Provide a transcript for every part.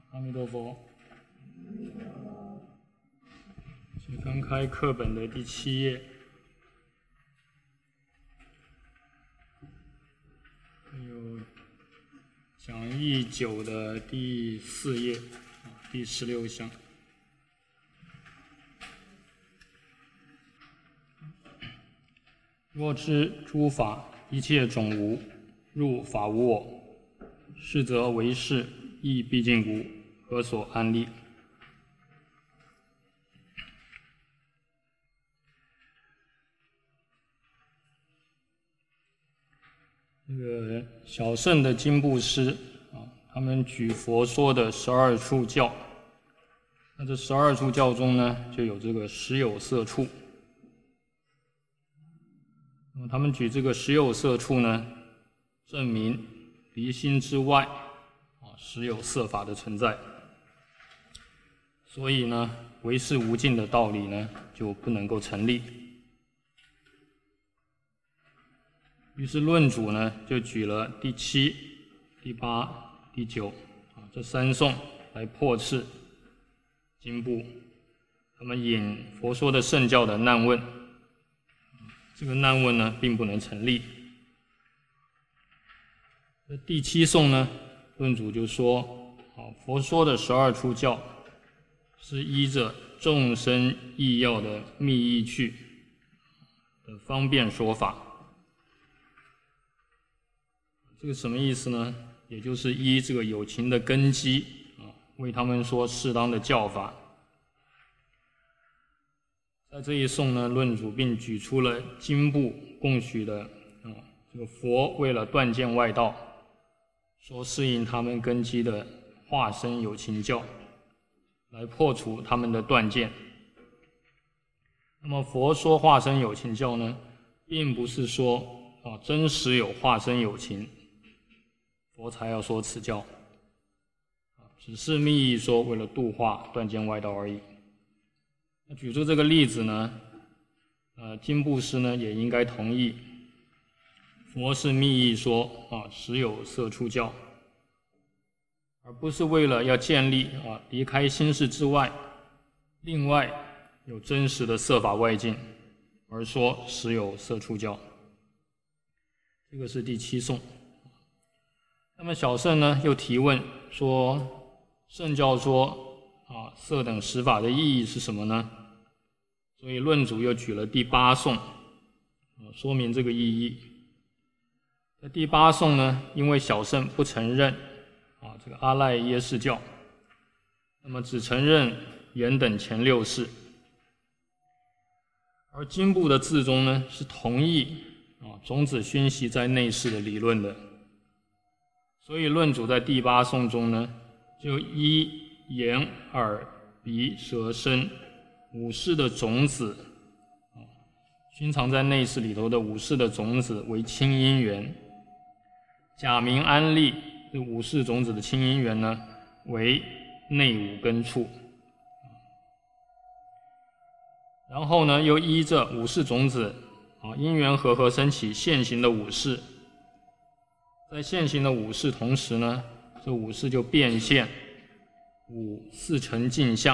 阿弥陀佛。请翻开课本的第7页，有讲义9的第4页，第16项。若知诸法一切种无，入法无我，是则为是亦毕竟无，何所安立？这个小乘的经部师他们举佛说的12处教，那这12处教中呢，就有这个实有色处。那么他们举这个实有色处呢，证明离心之外实有色法的存在，所以呢，唯识无尽的道理呢就不能够成立。于是论主呢就举了第7、第8、第9这3颂来破斥经部他们引佛说的圣教的难问。这个难问呢并不能成立。第7颂呢，论主就说佛说的12处教是依着众生意要的密意趣的方便说法。这个什么意思呢？也就是依这个有情的根基为他们说适当的教法。在这一颂呢，论主并举出了经部供许的这个佛为了断见外道，说适应他们根基的化身有情教，来破除他们的断见。那么佛说化身有情教呢，并不是说真实有化身有情佛才要说此教，只是密意说为了度化断见外道而已。那举出这个例子呢，经部师呢也应该同意，佛是密意说实有色处教，而不是为了要建立离开心事之外，另外有真实的色法外境而说实有色处教。这个是第7颂。那么小乘呢又提问说，圣教说色等十法的意义是什么呢？所以论主又举了第8颂说明这个意义。在第8颂呢，因为小乘不承认这个阿赖耶识教，那么只承认缘等前6识，而经部的字中呢是同意种子熏习在内识的理论的。所以论主在第8颂中呢，就依眼耳鼻舌身5识的种子熏藏在内识里头的5识的种子为清因缘，假名安立这5识种子的清因缘呢为内5根处，然后呢又依着5识种子因缘和升起现行的5识，在现行的5识同时呢，这5识就变现5四乘镜像。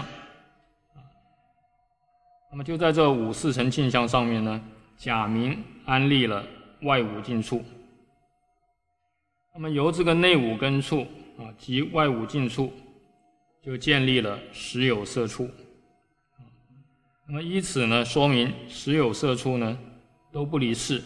那么就在这5四乘镜像上面呢，假名安立了外5境处。那么由这个内5根处及外5境处，就建立了实有色处。那么依此呢，说明实有色处呢都不离事。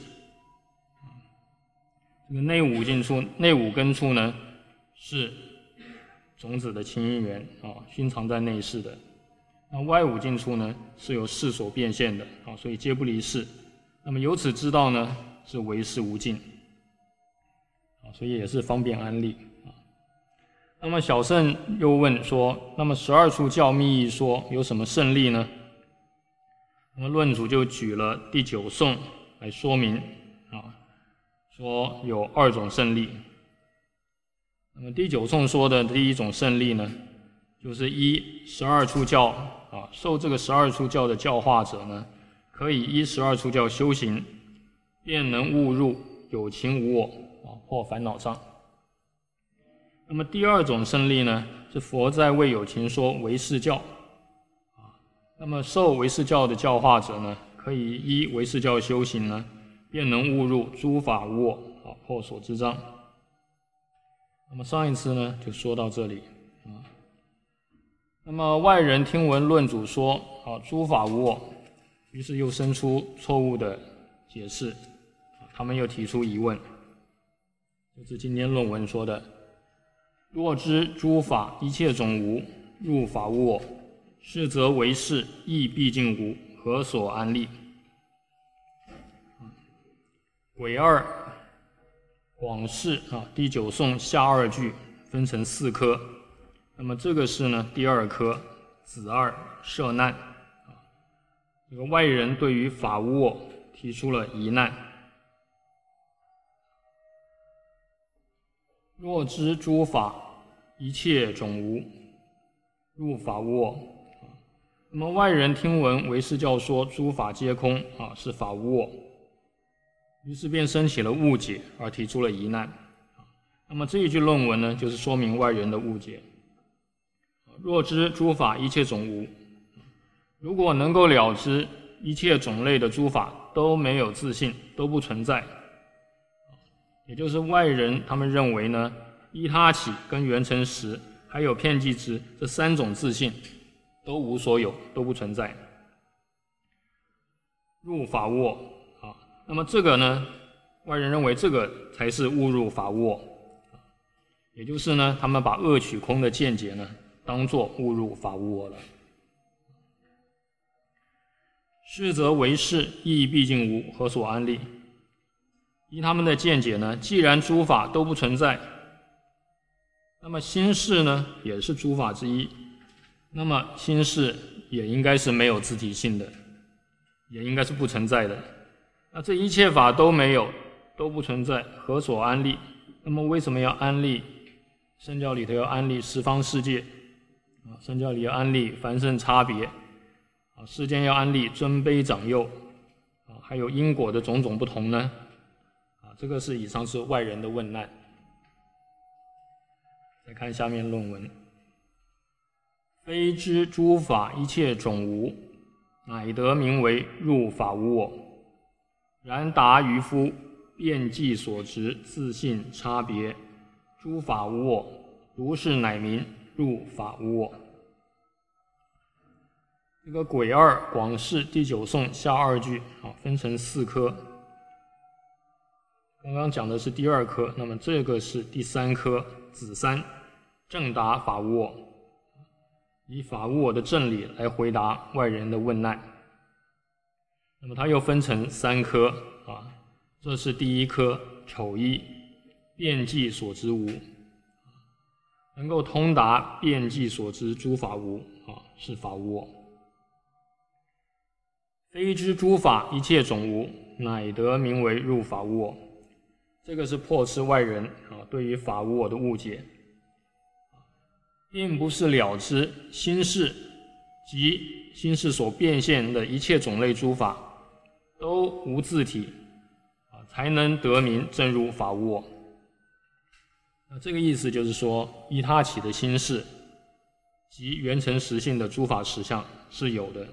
这个内5境处、内5根处呢，是种子的清因缘熏藏在内识的。那外5境处呢，是由识所变现的所以皆不离事。那么由此知道呢，是唯识无尽所以也是方便安立那么小乘又问说，那么12处教密意说有什么胜利呢？那么论主就举了第9颂来说明说有2种胜利。那么第9颂说的第1种胜利呢，就是依12处教受这个12处教的教化者呢，可以依12处教修行，便能悟入有情无我破烦恼障。那么第2种胜利呢， 是佛在为有情说唯识教。那么受唯识教的教化者呢，可以依唯识教修行呢，便能悟入诸法无我，破所知障。那么上一次呢就说到这里。那么外人听闻论主说诸法无我，于是又生出错误的解释，他们又提出疑问，就是今天论文说的：若知诸法一切种无，入法无我，是则唯识亦毕竟无，何所安立？癸二广释第九颂下二句分成4科，那么这个是呢第2科子二摄难。这个外人对于法无我提出了疑难。若知诸法一切种无，入法无我。那么外人听闻唯识教说诸法皆空是法无我，于是便生起了误解，而提出了疑难。那么这一句论文呢，就是说明外人的误解。若知诸法一切种无，如果能够了知一切种类的诸法都没有自性，都不存在，也就是外人他们认为呢，依他起跟缘成实还有遍计执这3种自性都无所有，都不存在，入法无我那么这个呢，外人认为这个才是误入法无我，也就是呢，他们把恶取空的见解呢，当作误入法无我了。是则唯识亦毕竟无，何所安立？依他们的见解呢，既然诸法都不存在，那么心事呢也是诸法之一，那么心事也应该是没有自体性的，也应该是不存在的。那这一切法都没有，都不存在，何所安立？那么为什么要安立？圣教里头要安立十方世界，圣教里要安立凡圣差别，世间要安立尊卑长幼，还有因果的种种不同呢？这个是以上是外人的问难。再看下面论文：非知诸法一切种无，乃得名为入法无我。然达渔夫遍计所执自性差别，诸法无我，如是乃名入法无我。这个癸二广释第9颂下2句分成4科。刚刚讲的是第2科，那么这个是第3科子三正答法无我，以法无我的正理来回答外人的问难。那么它又分成3科这是第1科丑一遍计所知无，能够通达遍计所知诸法无是法无我。非知诸法一切种无，乃得名为入法无我。这个是破斥外人对于法无我的误解，并不是了知心事及心事所变现的一切种类诸法都无自体才能得名正入法无我。这个意思就是说，依他起的心事及缘成实性的诸法实相是有的。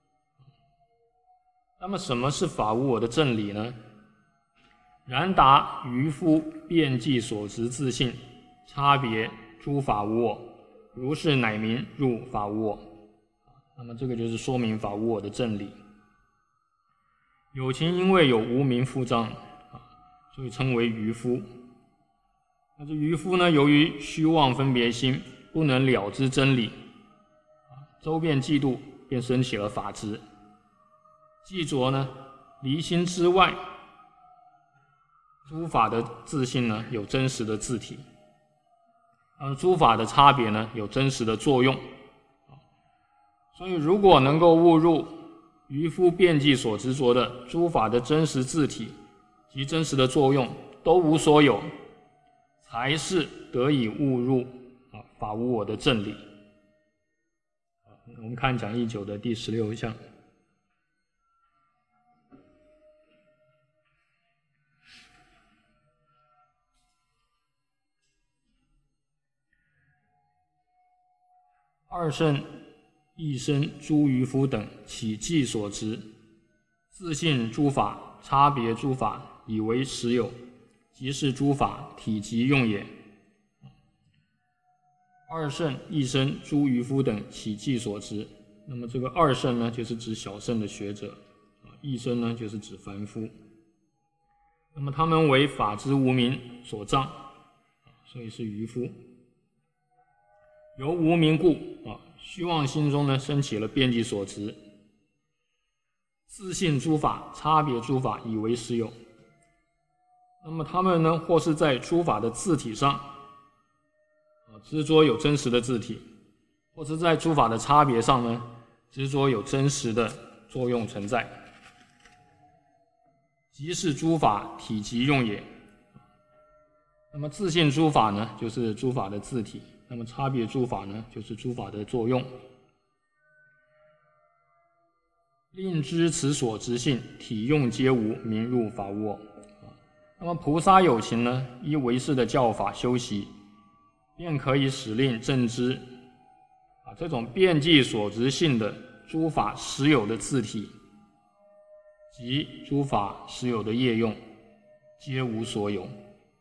那么什么是法无我的正理呢？然达渔夫遍计所执自性差别诸法无我，如是乃名入法无我。那么这个就是说明法无我的正理。有情因为有无明覆障所以称为渔夫。那这渔夫呢，由于虚妄分别心不能了知真理，周遍嫉妒，便生起了法执。记着呢，离心之外，诸法的自性呢有真实的自体，诸法的差别呢有真实的作用。所以如果能够悟入渔夫遍计所执着的诸法的真实自体及真实的作用都无所有，才是得以悟入法无我的正理。我们看讲义9的第16项。 二圣一生诸渔夫等起计所执，自性诸法差别诸法以为实有，即是诸法体即用也。二圣一生诸渔夫等起计所执，那么这个二圣呢，就是指小圣的学者，一生呢，就是指凡夫。那么他们为法之无明所障，所以是渔夫。由无明故虚妄心中呢升起了遍计所执，自性诸法差别诸法以为实有。那么他们呢，或是在诸法的字体上执着有真实的字体，或是在诸法的差别上呢执着有真实的作用存在，即是诸法体即用也。那么自性诸法呢，就是诸法的字体，那么差别诸法呢，就是诸法的作用。令知此所执性体用皆无，名入法无我。那么菩萨有情呢，依唯识的教法修习，便可以使令正知这种遍计所执性的诸法实有的字体及诸法实有的业用皆无所有。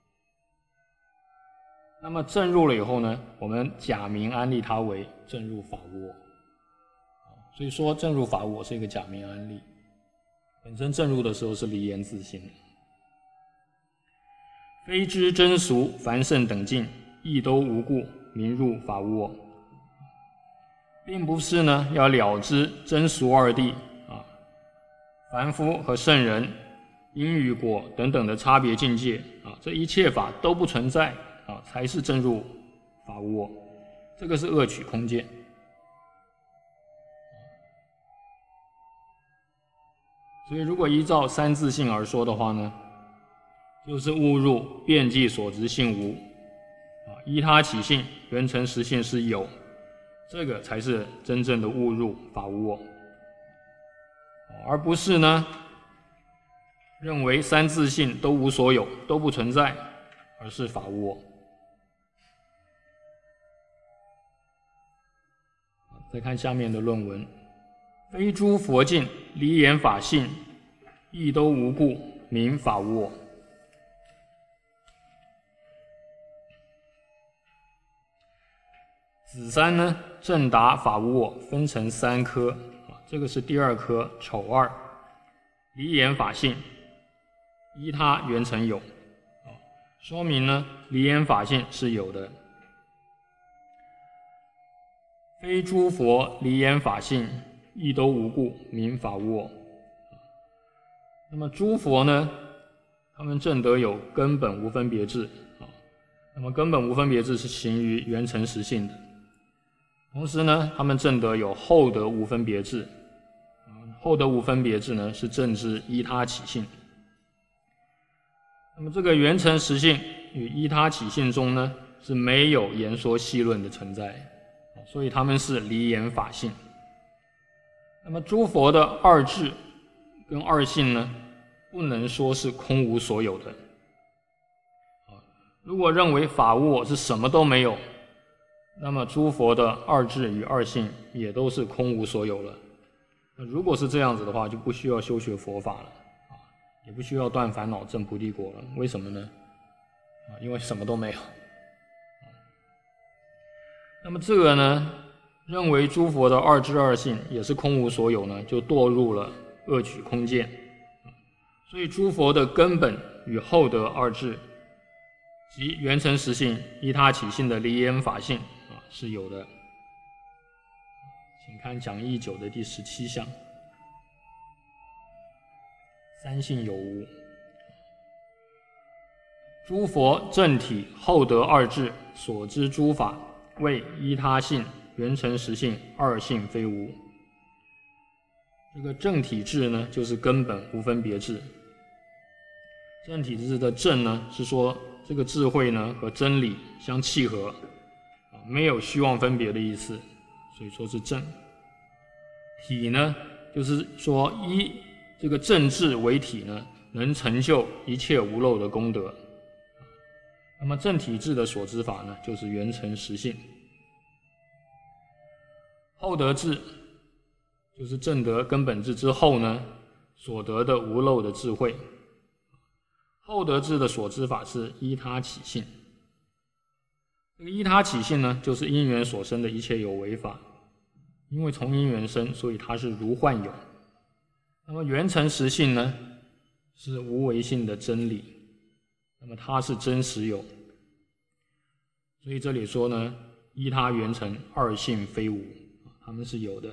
那么证入了以后呢，我们假名安立它为证入法无我。所以说证入法无我是一个假名安立，本身证入的时候是离言自性。非知真俗凡圣等境亦都无故，名入法无我。并不是呢要了知真俗二谛凡夫和圣人因与果等等的差别境界这一切法都不存在才是证入法无我，这个是恶取空见。所以如果依照三自性而说的话呢，就是误入遍计所执性无依他起性缘成实性是有，这个才是真正的误入法无我，而不是呢认为三自性都无所有都不存在，而是法无我。再看下面的论文，非诸佛境离言法性亦都无故，名法无我。子三呢正达法无我分成三科这个是第二科丑二，离言法性依他缘成有说明呢离言法性是有的。非诸佛离言法性亦都无故，名法无我。那么诸佛呢，他们证得有根本无分别智那么根本无分别智是行于缘成实性的，同时呢他们证得有后得无分别智后得无分别智呢是证知依他起性。那么这个缘成实性与依他起性中呢是没有言说细论的存在，所以他们是离言法性。那么诸佛的二智跟二性呢不能说是空无所有的如果认为法无我是什么都没有，那么诸佛的二智与二性也都是空无所有了。如果是这样子的话，就不需要修学佛法了也不需要断烦恼证菩提果了。为什么呢因为什么都没有。那么这个呢认为诸佛的二智二性也是空无所有呢，就堕入了恶取空见。所以诸佛的根本与后得二智及缘成实性依他起性的离言法性是有的。请看讲义9的第17项，三性有无。诸佛正体后得二智所知诸法，谓依他性缘成实性二性非无。这个正体智呢就是根本无分别智。正体智的正呢是说这个智慧呢和真理相契合没有虚妄分别的意思，所以说是正。体呢就是说依这个正智为体呢能成就一切无漏的功德。那么正体智的所知法呢就是缘成实性。 后得智就是证得根本智之后呢，所得的无漏的智慧。后得智的所知法是依他起性。这个依他起性呢，就是因缘所生的一切有为法。因为从因缘生，所以它是如幻有。那么缘成实性呢，是无为性的真理，那么它是真实有。所以这里说呢，依他缘成二性非无，它们是有的。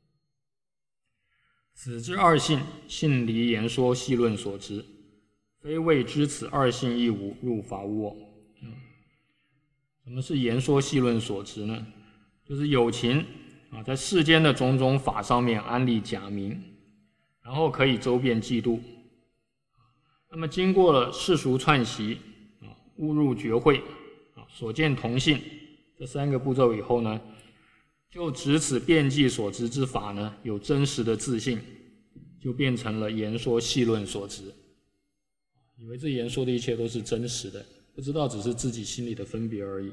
此之二性，性离言说细论所知，非谓知此二性亦无，入法无我。什么是言说细论所知呢？就是有情在世间的种种法上面安立假名，然后可以周遍嫉妒。那么经过了世俗串习误入觉慧所见同性这3个步骤以后呢，就指此遍计所知之法呢，有真实的自性，就变成了言说细论所知。以为这言说的一切都是真实的，不知道只是自己心里的分别而已。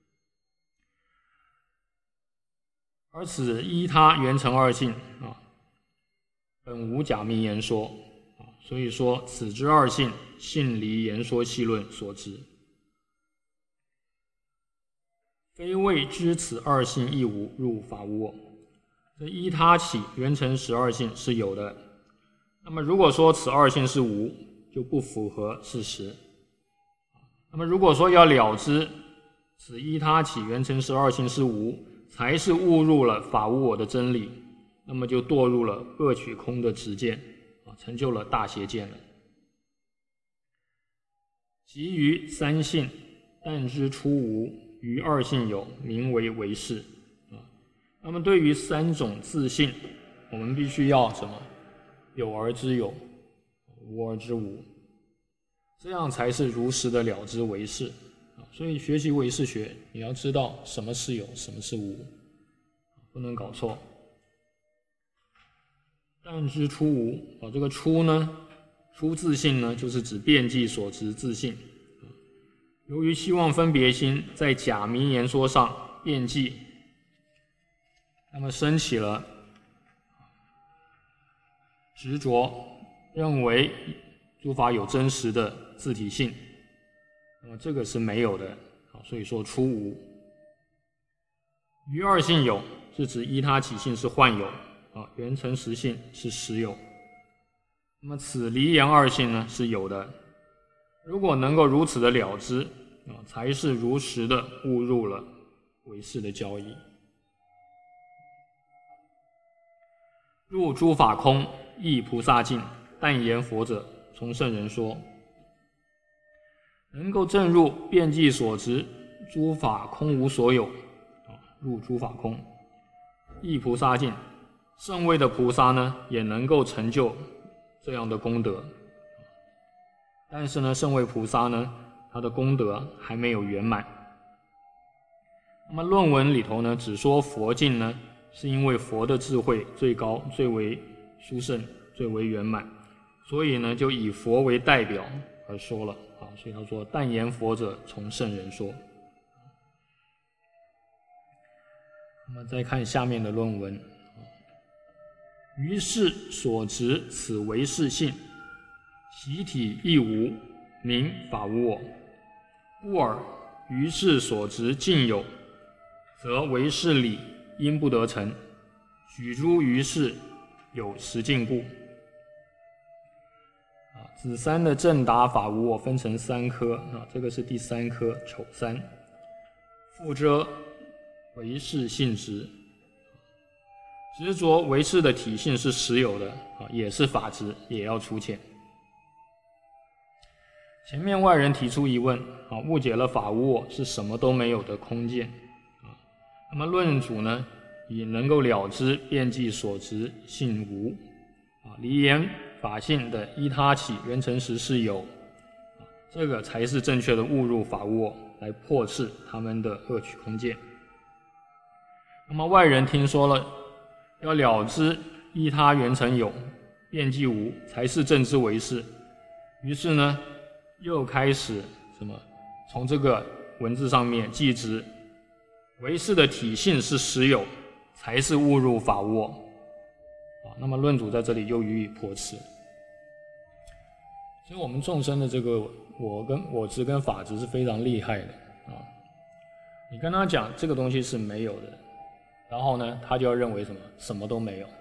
而此依他缘成二性本无假名言说所以说此之二性，性离言说细论所知，非谓知此二性亦无，入法无我。这依他起缘成十二性是有的，那么如果说此二性是无，就不符合事实。那么如果说要了知此依他起缘成十二性是无，才是误入了法无我的真理，那么就堕入了恶取空的执见成就了大邪见了。其余三性，但知初无，于二性有，名为唯识。那么对于3种自性，我们必须要什么？有而知有，无而知无，这样才是如实的了知唯识。所以学习唯识学，你要知道什么是有，什么是无，不能搞错。但知初无这个初呢，初自性呢，就是指遍计所知自性。由于希望分别心在假名言说上遍计，那么升起了执着，认为诸法有真实的自体性，那么这个是没有的，所以说初无。于二性有，是指依他起性是幻有缘成实性是实有。那么此离言二性呢，是有的。如果能够如此的了知才是如实的误入了唯识的教义。入诸法空，亦菩萨境，但言佛者，从圣人说。能够证入遍计所知，诸法空无所有入诸法空，亦菩萨境，圣位的菩萨呢，也能够成就这样的功德。但是呢，圣位菩萨呢，他的功德还没有圆满。那么论文里头呢，只说佛境呢，是因为佛的智慧最高、最为殊胜、最为圆满，所以呢，就以佛为代表而说了所以他说但言佛者，从圣人说。那么再看下面的论文。于是所执此唯识性，其体亦无，名法无我。故而于是所执尽有，则唯识理因不得成，举诸于是有实境故。子三的正答法无我分成3科这个是第3科丑3，复遮唯识性执，执着唯识的体性是实有的也是法执，也要除遣。前面外人提出疑问误解了法无我是什么都没有的空见那么论主呢，以能够了知遍计所执性无离言法性的依他起缘成实是有，这个才是正确的误入法无我，来破斥他们的恶取空见。那么外人听说了要了知依他缘成有，遍计无，才是正知唯识，于是呢又开始从这个文字上面记知唯识的体性是实有， 才是误入法窝。那么论主在这里又予以驳斥。所以我们众生的这个我执跟法执是非常厉害的你跟他讲这个东西是没有的，然后呢他就要认为什么都没有。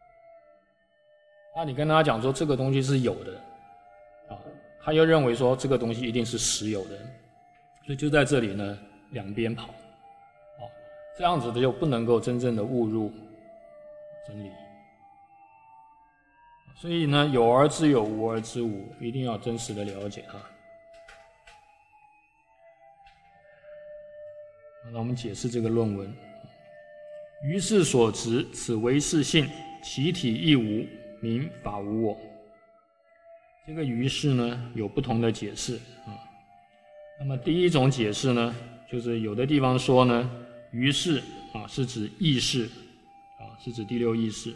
那你跟他讲说这个东西是有的他又认为说这个东西一定是实有的。所以就在这里呢两边跑这样子的就不能够真正的误入真理。所以呢有而知有，无而知无，一定要真实的了解它。那我们解释这个论文。于是所执，此为是性，其体亦无，名法无我。这个于是呢有不同的解释那么第一种解释呢，就是有的地方说呢于是是指意识是指第六意识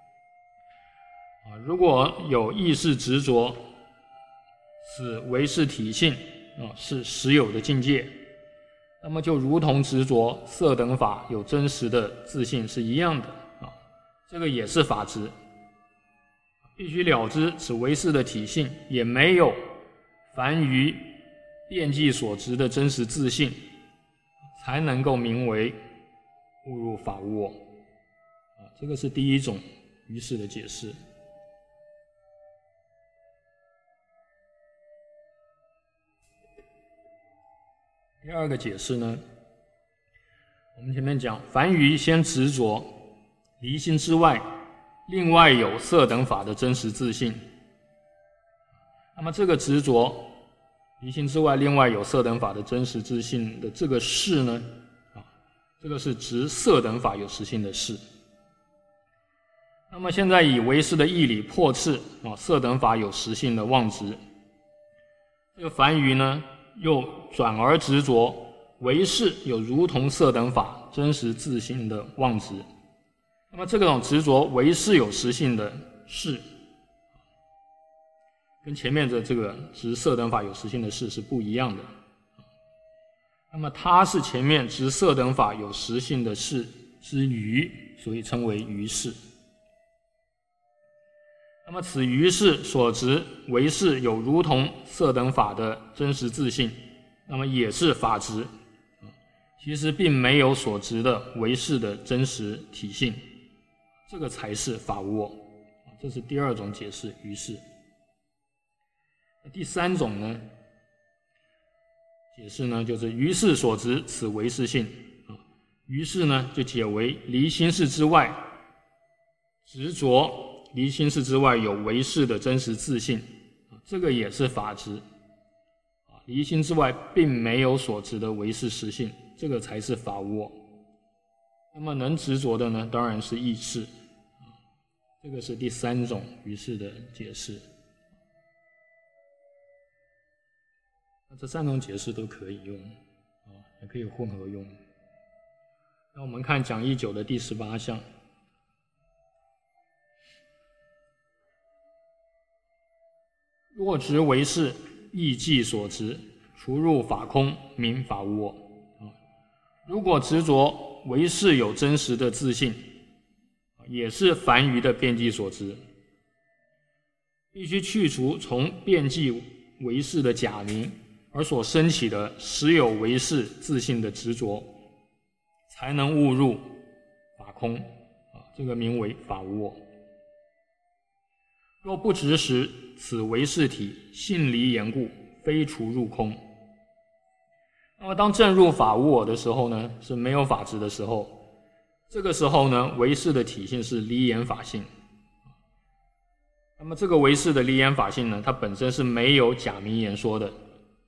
如果有意识执着，此为是体性是实有的境界，那么就如同执着色等法有真实的自性是一样的这个也是法执。必须了知此为是的体性也没有凡于遍计所执的真实自性，才能够名为误入法无我这个是第一种于是的解释。第二个解释呢，我们前面讲凡于先执着离心之外，另外有色等法的真实自性，那么这个执着离心之外另外有色等法的真实自性的这个事呢这个是执色等法有实性的事。那么现在以唯识的义理破斥色等法有实性的妄执，这个凡于呢又转而执着唯识有如同色等法真实自性的妄执。那么这种执着唯识有实性的事，跟前面的这个执色等法有实性的事是不一样的。那么它是前面执色等法有实性的事之余，所以称为于事。那么此于事所执唯识有如同色等法的真实自性，那么也是法执，其实并没有所执的唯识的真实体性，这个才是法无我。这是第二种解释于是。第三种呢解释呢，就是于是所执此唯识性于是呢就解为离心事之外执着离心事之外有唯识的真实自性，这个也是法执。离心之外并没有所执的唯识实性，这个才是法无我。那么能执着的呢，当然是意识。这个是第三种于是的解释。这三种解释都可以用也可以混合用。那我们看讲义9的第18项。若执唯识，亦即所执，除入法空，名法无我。如果执着唯识有真实的自性，也是凡愚的遍计所执，必须去除从遍计唯识的假名而所生起的实有唯识自性的执着，才能误入法空这个名为法无我。若不执时，此唯识体性离言故，非除入空。那么当证入法无我的时候呢，是没有法执的时候，这个时候呢唯识的体性是离言法性。那么这个唯识的离言法性呢，它本身是没有假名言说的，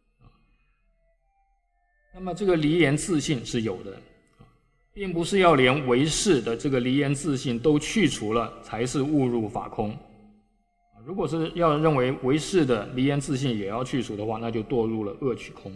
那么这个离言自性是有的，并不是要连唯识的这个离言自性都去除了才是误入法空。如果是要认为唯识的离言自性也要去除的话，那就堕入了恶取空。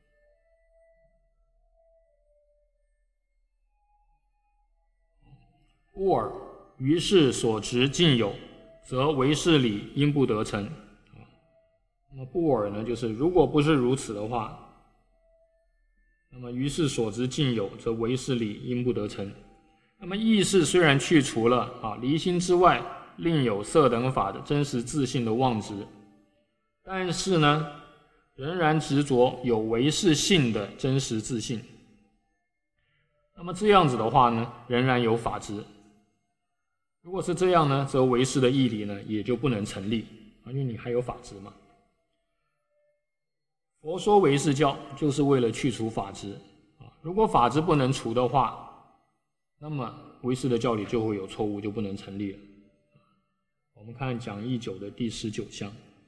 故尔于是所执尽有，则唯识理应不得成。那么不尔呢，就是如果不是如此的话，那么于是所执尽有，则唯识理应不得成。 那么意识虽然去除了离心之外另有色等法的真实自性的妄执，但是呢仍然执着有唯识性的真实自性。那么这样子的话呢，仍然有法执。如果是这样呢，则唯识的义理呢也就不能成立，因为你还有法执嘛。佛说唯识教就是为了去除法执，如果法执不能除的话，那么唯识的教理就会有错误，就不能成立了。我们看讲义9的第19项。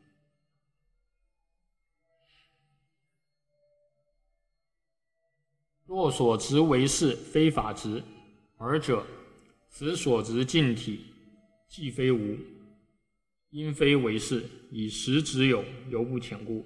若所执唯识非法执，尔者此所执境体既非无，因非唯识，以实执有，犹不浅故。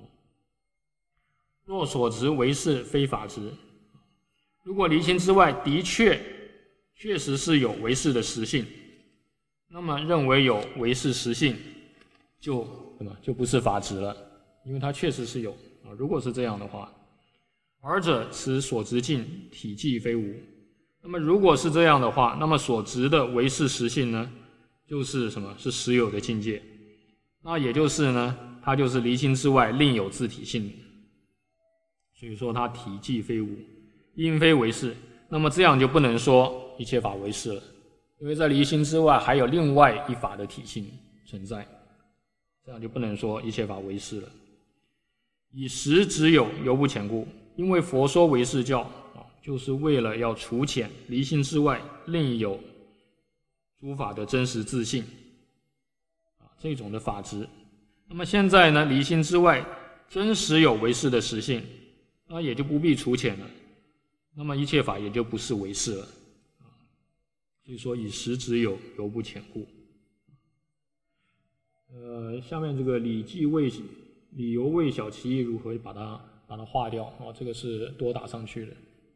若所执唯识非法执，如果离心之外的确实是有唯识的实性，那么认为有唯识实性就不是法执了，因为它确实是有如果是这样的话，尔者此所执境体既非无。那么如果是这样的话，那么所执的唯识实性呢，就是什么？是实有的境界。那也就是呢，它就是离心之外另有自体性。所以说它体既非无，因非唯识。那么这样就不能说一切法唯识了，因为在离心之外还有另外一法的体性存在，这样就不能说一切法唯识了。以实执有，犹不浅故。因为佛说唯识教就是为了要除浅离心之外另有诸法的真实自性这种的法执。那么现在呢，离心之外真实有唯识的实性，那也就不必除浅了，那么一切法也就不是唯识了。所以说以实执有，犹不浅故。下面这个理由为小其义如何把它划掉这个是多打上去的。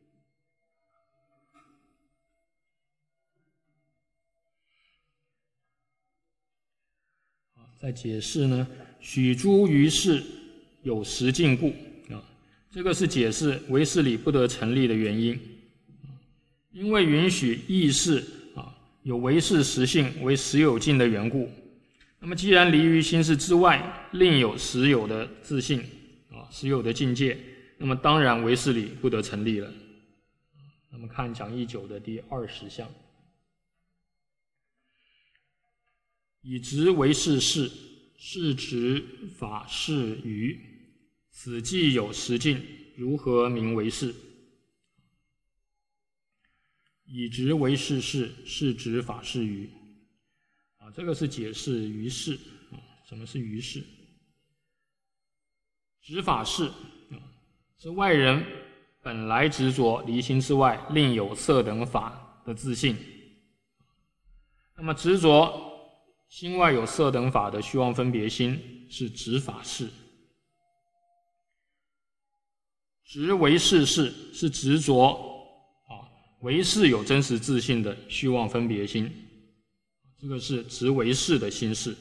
再解释呢，许诸于事有实境故这个是解释唯识理不得成立的原因。因为允许意识有唯识实性为实有境的缘故，那么既然离于心识之外另有实有的自性实有的境界，那么当然唯识理不得成立了。那么看讲义9的第20项。以执唯识事，是执法事愚，此既有实境，如何名为是？以执唯识事，是执法事愚这个是解释于事什么是于事？执法事是外人本来执着离心之外另有色等法的自性，那么执着心外有色等法的虚妄分别心是执法事。执唯识事是执着唯识有真实自性的虚妄分别心，这个是执唯识的心事。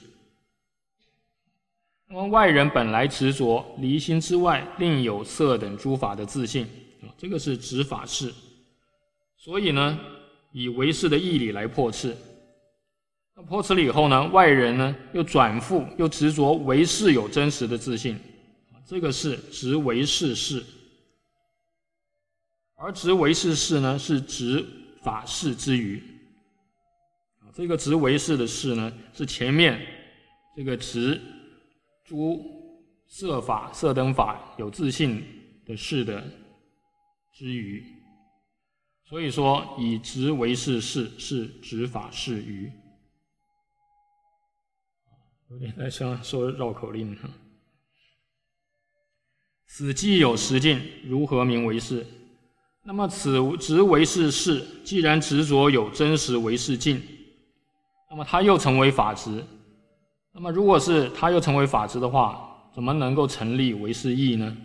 那么外人本来执着离心之外另有色等诸法的自性这个是执法事。所以呢，以唯识的义理来破斥。那破斥了以后呢，外人呢又转复又执着唯识有真实的自性，这个是执唯识事。而执唯识事呢，是执法事之余。这个执唯识的事呢，是前面这个执诸色法、色等法有自性的事的之余。所以说，以执唯识事是执法事余。有点在像说绕口令。此既有实境，如何名为是？那么此执唯识事，既然执着有真实唯识境，那么它又成为法执。那么如果是它又成为法执的话，怎么能够成立唯识义呢？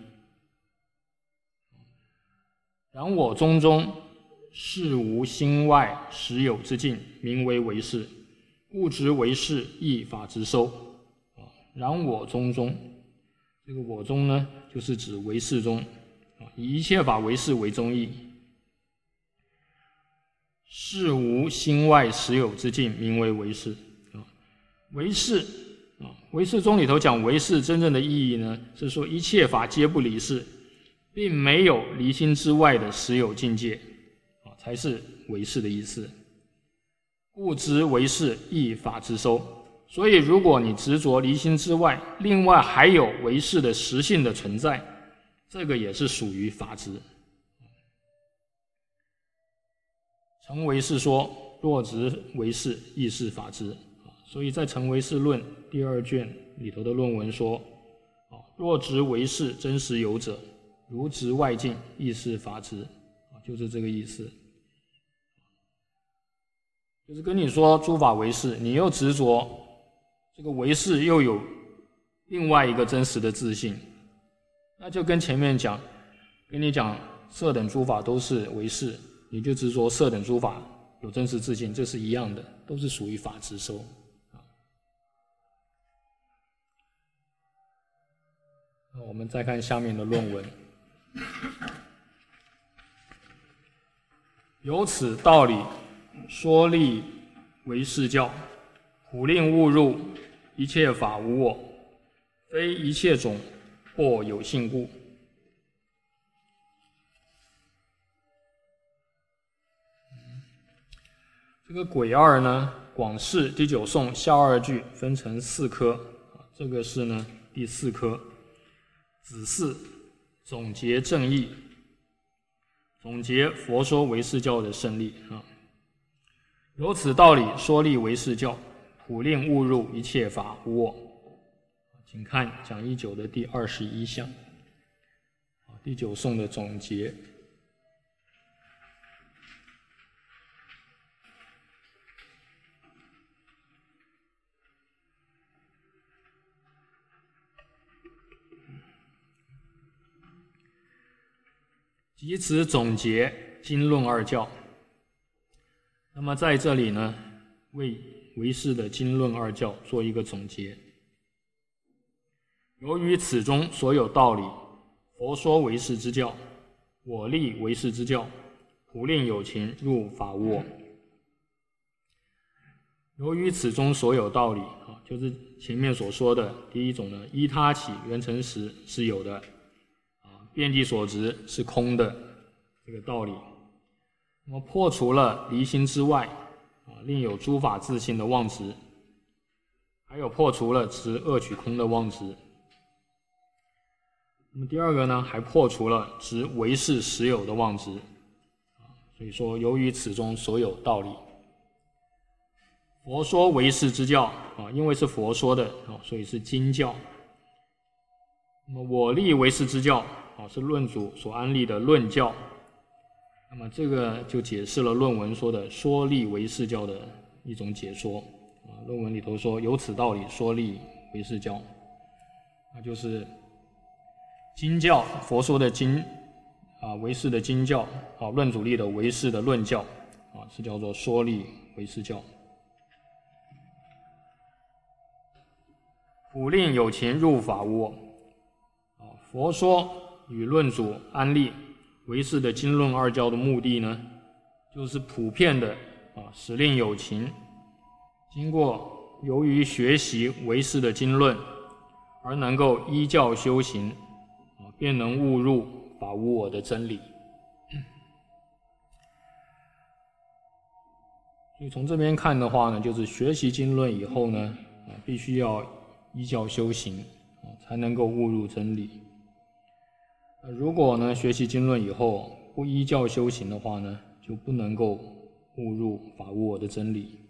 然我中事无心外实有之境，名为唯识，故执唯识义法执收。然我中，这个我中呢，就是指唯识中，以一切法唯识为宗义。 事无心外实有之境，名为唯识。唯识唯识宗里头讲唯识真正的意义呢，是说一切法皆不离事，并没有离心之外的实有境界，才是唯识的意思。故知唯识亦法之收。所以如果你执着离心之外，另外还有唯识的实性的存在，这个也是属于法执。成唯识说，若执唯识亦是法执。所以在成唯识论第2卷里头的论文说，若执唯识真实有者，如执外境亦是法执，就是这个意思。就是跟你说诸法唯识，你又执着这个唯识又有另外一个真实的自性，那就跟前面跟你讲色等诸法都是唯识，你就执着色等诸法有真实自性，这是一样的，都是属于法执收。那我们再看下面的论文。由此道理，说立唯识教，普令误入一切法无我，非一切种或有性故。这个癸二呢，广释第9颂下2句分成4科，这个是呢第4科。子嗣总结正义，总结佛说唯识教的胜利。由此道理，说立唯识教，普令误入一切法无我。请看讲义9的第21项，第9颂的总结。即此总结经论2教。那么在这里呢，为唯识的经论2教做一个总结。由于此中所有道理，佛说唯识之教，我立唯识之教，普令有情入法无我。由于此中所有道理，就是前面所说的第一种呢，依他起缘成实是有的，遍计所执是空的这个道理，那么破除了离心之外另有诸法自性的妄执，还有破除了执恶取空的妄执。那么第二个呢，还破除了执唯识实有的妄执。所以说由于此中所有道理，佛说唯识之教因为是佛说的所以是经教。那么我立唯识之教是论主所安立的论教。那么这个就解释了论文说的说立唯识教的一种解说。论文里头说由此道理说立唯识教，那就是经教，佛说的经唯识的经教论主立的唯识的论教是叫做说立唯识教。普令有情入法无我。佛说与论主安立唯识的经论2教的目的呢，就是普遍的使令有情经过由于学习唯识的经论而能够依教修行，便能悟入法无我的真理。所以从这边看的话呢，就是学习经论以后呢必须要依教修行才能够悟入真理。如果呢学习经论以后不依教修行的话呢，就不能够悟入法无我的真理。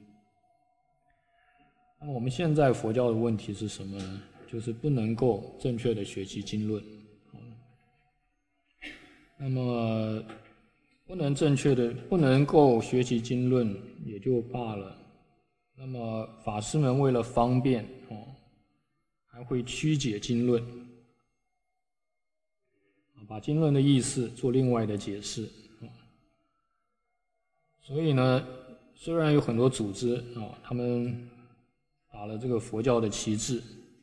那么我们现在佛教的问题是什么呢？就是不能够正确的学习经论。那么不能够学习经论也就罢了，那么法师们为了方便还会曲解经论，把经论的意思做另外的解释。所以呢，虽然有很多组织他们打了这个佛教的旗帜，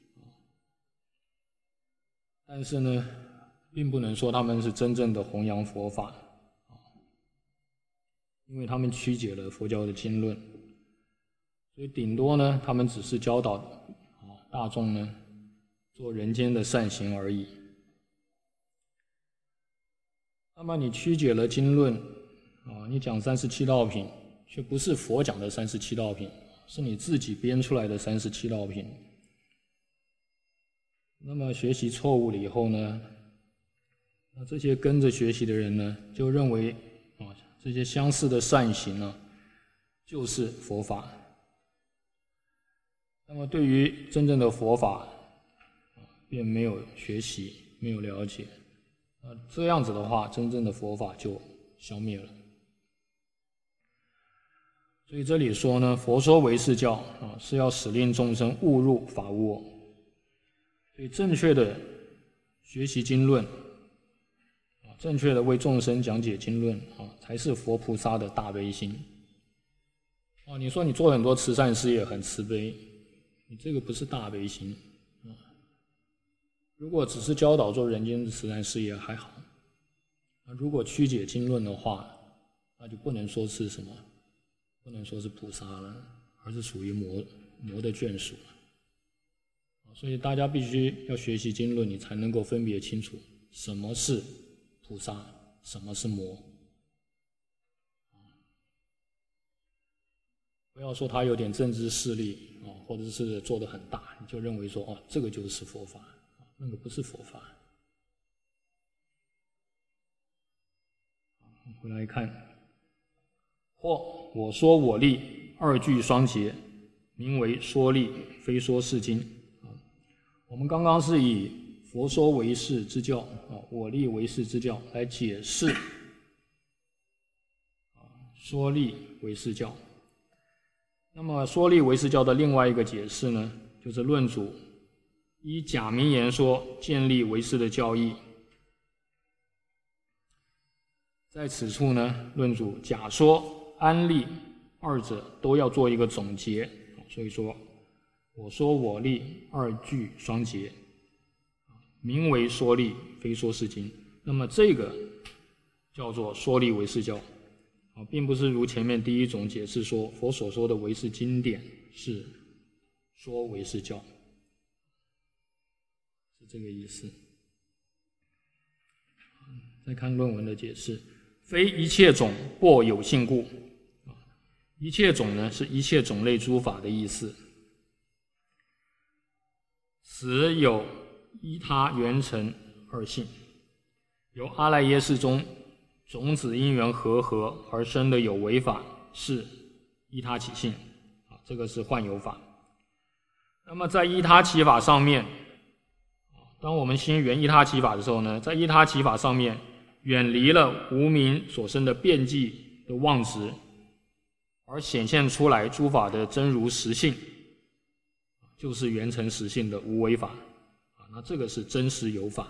但是呢并不能说他们是真正的弘扬佛法。 因为他们曲解了佛教的经论，所以顶多呢，他们只是教导大众呢做人间的善行而已。那么你曲解了经论你讲37道品，却不是佛讲的37道品，是你自己编出来的37道品。那么学习错误了以后呢，那这些跟着学习的人呢，就认为这些相似的善行呢，就是佛法。那么对于真正的佛法便没有学习，没有了解，这样子的话，真正的佛法就消灭了。所以这里说呢，佛说唯识教是要使令众生误入法无我。所以正确的学习经论正确的为众生讲解经论才是佛菩萨的大悲心。你说你做很多慈善事业很慈悲，你这个不是大悲心。如果只是教导做人间的慈善事业还好，如果曲解经论的话，那就不能说是什么，不能说是菩萨了，而是属于魔的眷属了。所以大家必须要学习经论，你才能够分别清楚什么是菩萨，什么是魔。不要说他有点政治势力或者是做得很大，你就认为说这个就是佛法，那个不是佛法。回来看，或我说我立，二句双结，名为说立，非说是经。我们刚刚是以佛说唯识之教我立唯识之教来解释说立唯识教。那么说立唯识教的另外一个解释呢，就是论主依假名言说建立唯识的教义。在此处呢，论主假说安立二者都要做一个总结，所以说我说我立，二句双结，名为说立，非说是经。那么这个叫做说立唯识教并不是如前面第一种解释说佛所说的唯识经典是说唯识教，是这个意思。再看论文的解释，非一切种或有性故。一切种呢，是一切种类诸法的意思。此有依他缘成二性，由阿赖耶识中种子因缘和合而生的有为法，是依他起性这个是幻有法。那么在依他起法上面，当我们心缘依他起法的时候呢，在依他起法上面远离了无明所生的遍计的妄执，而显现出来诸法的真如实性，就是缘成实性的无为法那这个是真实有法。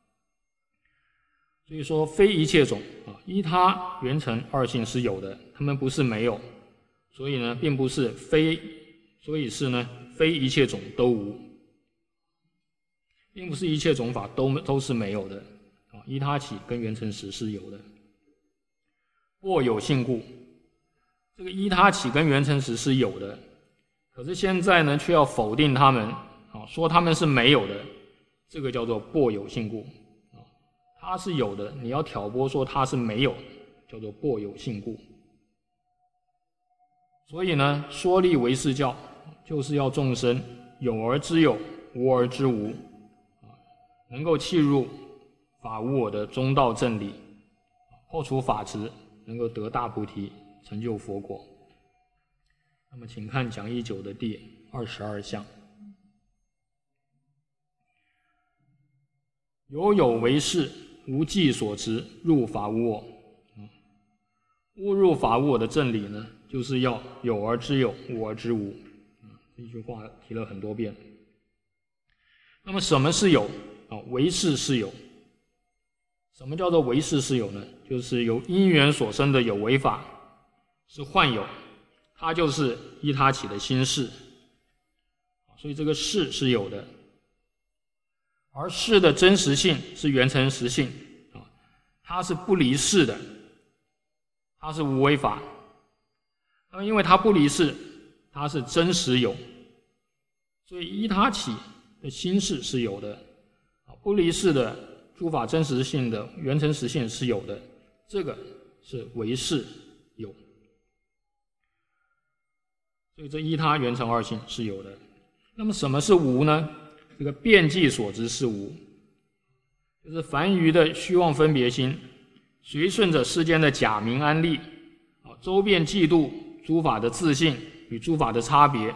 所以说非一切种依他缘成二性是有的，他们不是没有，所以呢并不是非，所以是呢非一切种都无，并不是一切种法都是没有的依他起跟缘成实是有的。或有性故，这个依他起跟缘成实是有的，可是现在呢却要否定他们说他们是没有的，这个叫做薄有性故它是有的，你要挑拨说它是没有的，叫做薄有性故。所以呢说立唯识教就是要众生有而知有，无而知无能够契入法无我的中道正理，破除法执，能够得大菩提，成就佛果。那么请看讲义9的第22项，有为识，无记所执，入法无我。误入法无我的正理呢，就是要有而知有，无而知无这句话提了很多遍。那么什么是有唯识是有。什么叫做唯识是有呢？就是由因缘所生的有为法是幻有，它就是依他起的心识，所以这个识是有的。而识的真实性是缘成实性它是不离识的， 它是无为法。那么因为它不离事，它是真实有，所以依他起的心事是有的，不离事的诸法真实性的缘成实性是有的，这个是唯识有。所以这依他缘成二性是有的。那么什么是无呢？这个遍计所执是无，就是凡余的虚妄分别心，随顺着世间的假名安立，周遍嫉妒诸法的自性与诸法的差别，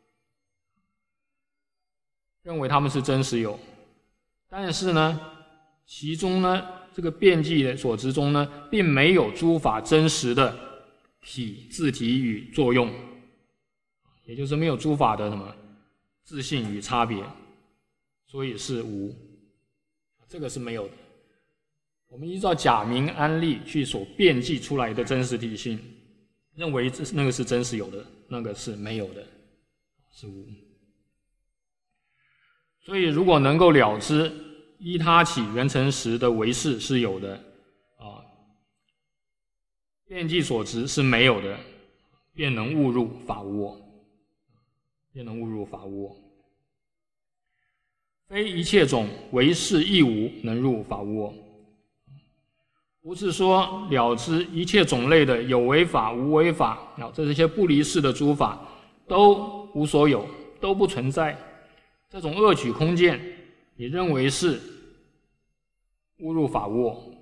认为他们是真实有。但是呢，其中呢，这个遍计的所执中呢，并没有诸法真实的体、自体与作用，也就是没有诸法的什么自性与差别，所以是无，这个是没有的。我们依照假名安立去所遍计出来的真实体性，认为那个是真实有的，那个是没有的，是无。所以如果能够了知依他起缘成实的唯识是有的，遍计所执是没有的，便能悟入法无我，便能悟入法无我。非一切种唯识亦无能入法无我，不是说了知一切种类的有为法、无为法，这些不离事的诸法都无所有，都不存在。这种恶取空见，你认为是误入法无我，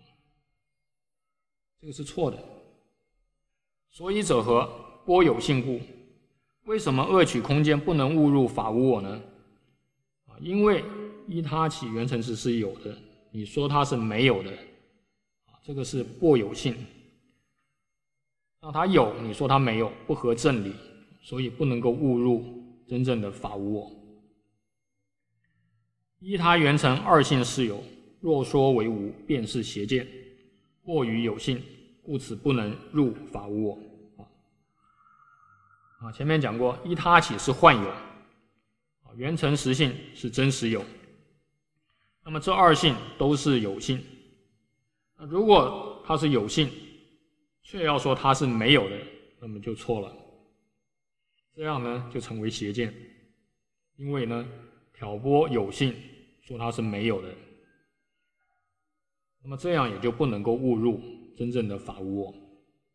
这个是错的。所以者何？般有性故。为什么恶取空见不能误入法无我呢？因为依他起缘成实是有的，你说它是没有的，这个是般有性。让它有，你说它没有，不合正理，所以不能够误入真正的法无我。依他缘成二性是有，若说为无，便是邪见，过于有性，故此不能入法无我。前面讲过，依他起是幻有，缘成实性是真实有。那么这二性都是有性，如果它是有性，却要说它是没有的，那么就错了。这样呢，就成为邪见，因为呢，挑拨有性，说它是没有的，那么这样也就不能够误入真正的法无我。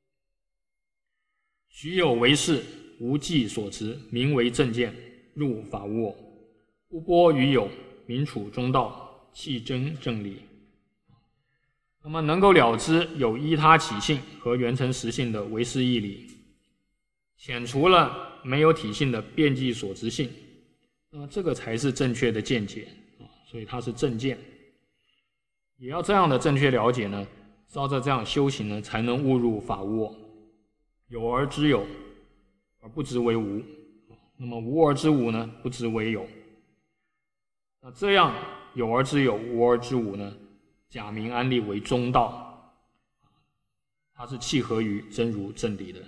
许有为识，无计所执，名为正见，入法无我，不波于有，名处中道，契真正理。那么能够了知有依他起性和缘成实性的唯识义理，遣除了没有体性的遍计所执性，那么这个才是正确的见解，所以它是正见。也要这样的正确了解呢，照着这样修行呢，才能悟入法无我。有而知有，而不知为无；那么无而知无呢，不知为有。那这样有而知有，无而知无呢，假名安立为中道，它是契合于真如正理的。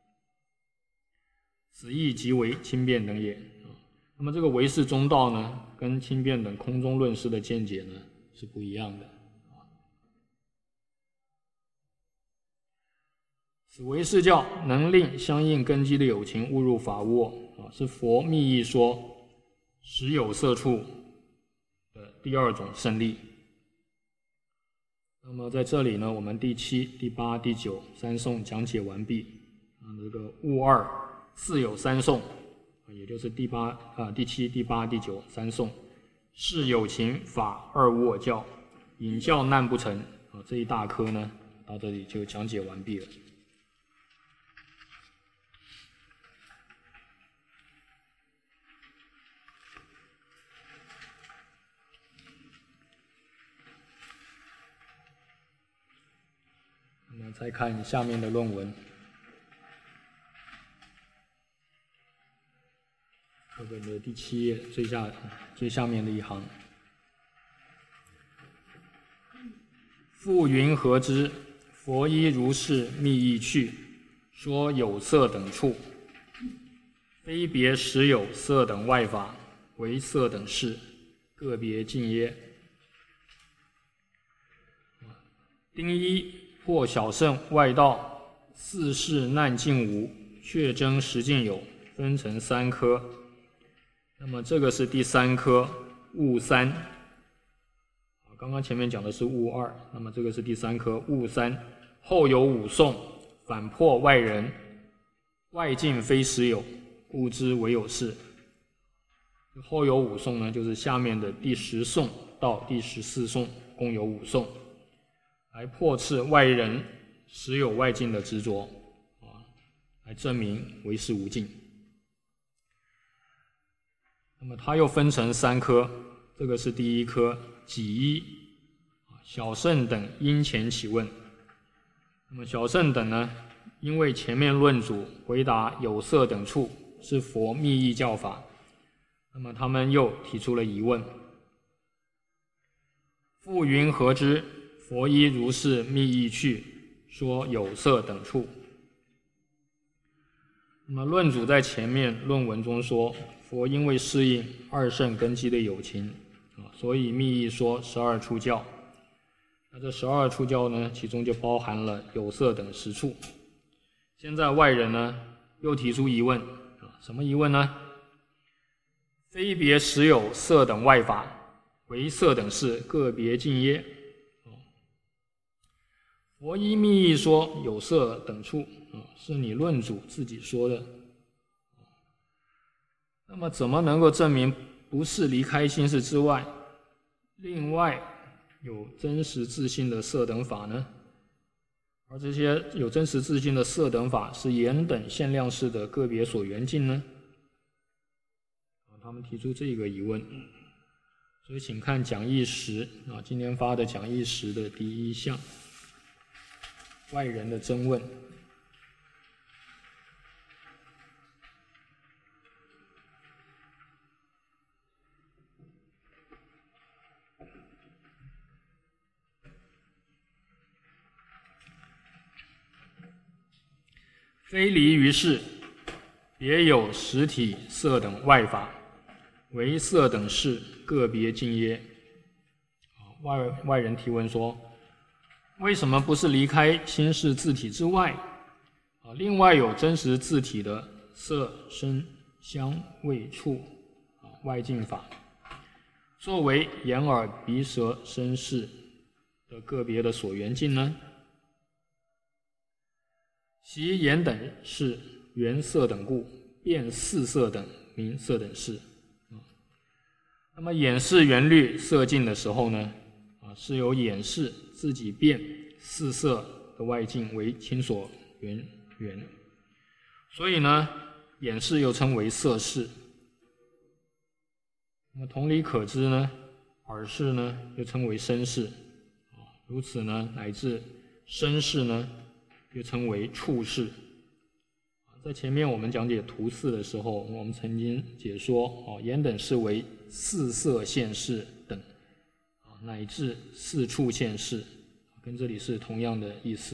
此义即为轻便等也。那么这个唯识中道呢，跟轻便等空中论师的见解呢是不一样的。此唯识教能令相应根基的有情误入法无我，是佛密意说实有色处的第二种胜利。那么在这里呢，我们第七、第八、第九三颂讲解完毕。这个悟二四有三颂，也就是第七、第八、第九三颂，是有情法二无我教，引教难不成这一大科呢，到这里就讲解完毕了。我们再看下面的论文，课本的第7页最下面的一行。复云何之？佛依如是密意去，说有色等处，非别实有色等外法，为色等事，个别尽耶？丁一破小乘外道四事难尽无，确真实尽有，分成3科。那么这个是第3科，物3。刚刚前面讲的是物2，那么这个是第3科，物3。后有5颂，反破外人，外境非实有，故知唯有是。后有5颂呢，就是下面的第10颂到第14颂，共有5颂，来破斥外人实有外境的执着，来证明唯识无境。那么它又分成3科，这个是第1科，己一，小圣等因前起问。那么小圣等呢，因为前面论主回答有色等处是佛密意教法，那么他们又提出了疑问：复云何知佛依如是密意去说有色等处？那么论主在前面论文中说，佛因为适应二圣根基的有情，所以密意说12处教。那这12处教呢，其中就包含了有色等10处。现在外人呢又提出疑问，什么疑问呢？非别实有色等外法，唯色等事个别尽耶？佛依密意说有色等处，是你论主自己说的。那么怎么能够证明不是离开心事之外，另外有真实自性的色等法呢？而这些有真实自性的色等法是言等限量式的个别所缘境呢？他们提出这个疑问，所以请看讲义10，今天发的讲义10的第1项，外人的争问。非离于世，别有实体色等外法，唯色等事个别尽耶？外人提问说，为什么不是离开心事自体之外，另外有真实自体的色声香味触外境法，作为眼耳鼻舌身识的个别的所缘境呢？其眼等是缘色等故，变四色等名色等事。那么眼识缘虑色境的时候呢，是由眼识自己变四色的外境为亲所缘，所以呢，眼识又称为色识。那么同理可知呢，耳识呢又称为声识，如此呢，乃至身识呢又称为触识。在前面我们讲解图四的时候，我们曾经解说眼等是为四色现识等，乃至四触现识，跟这里是同样的意思。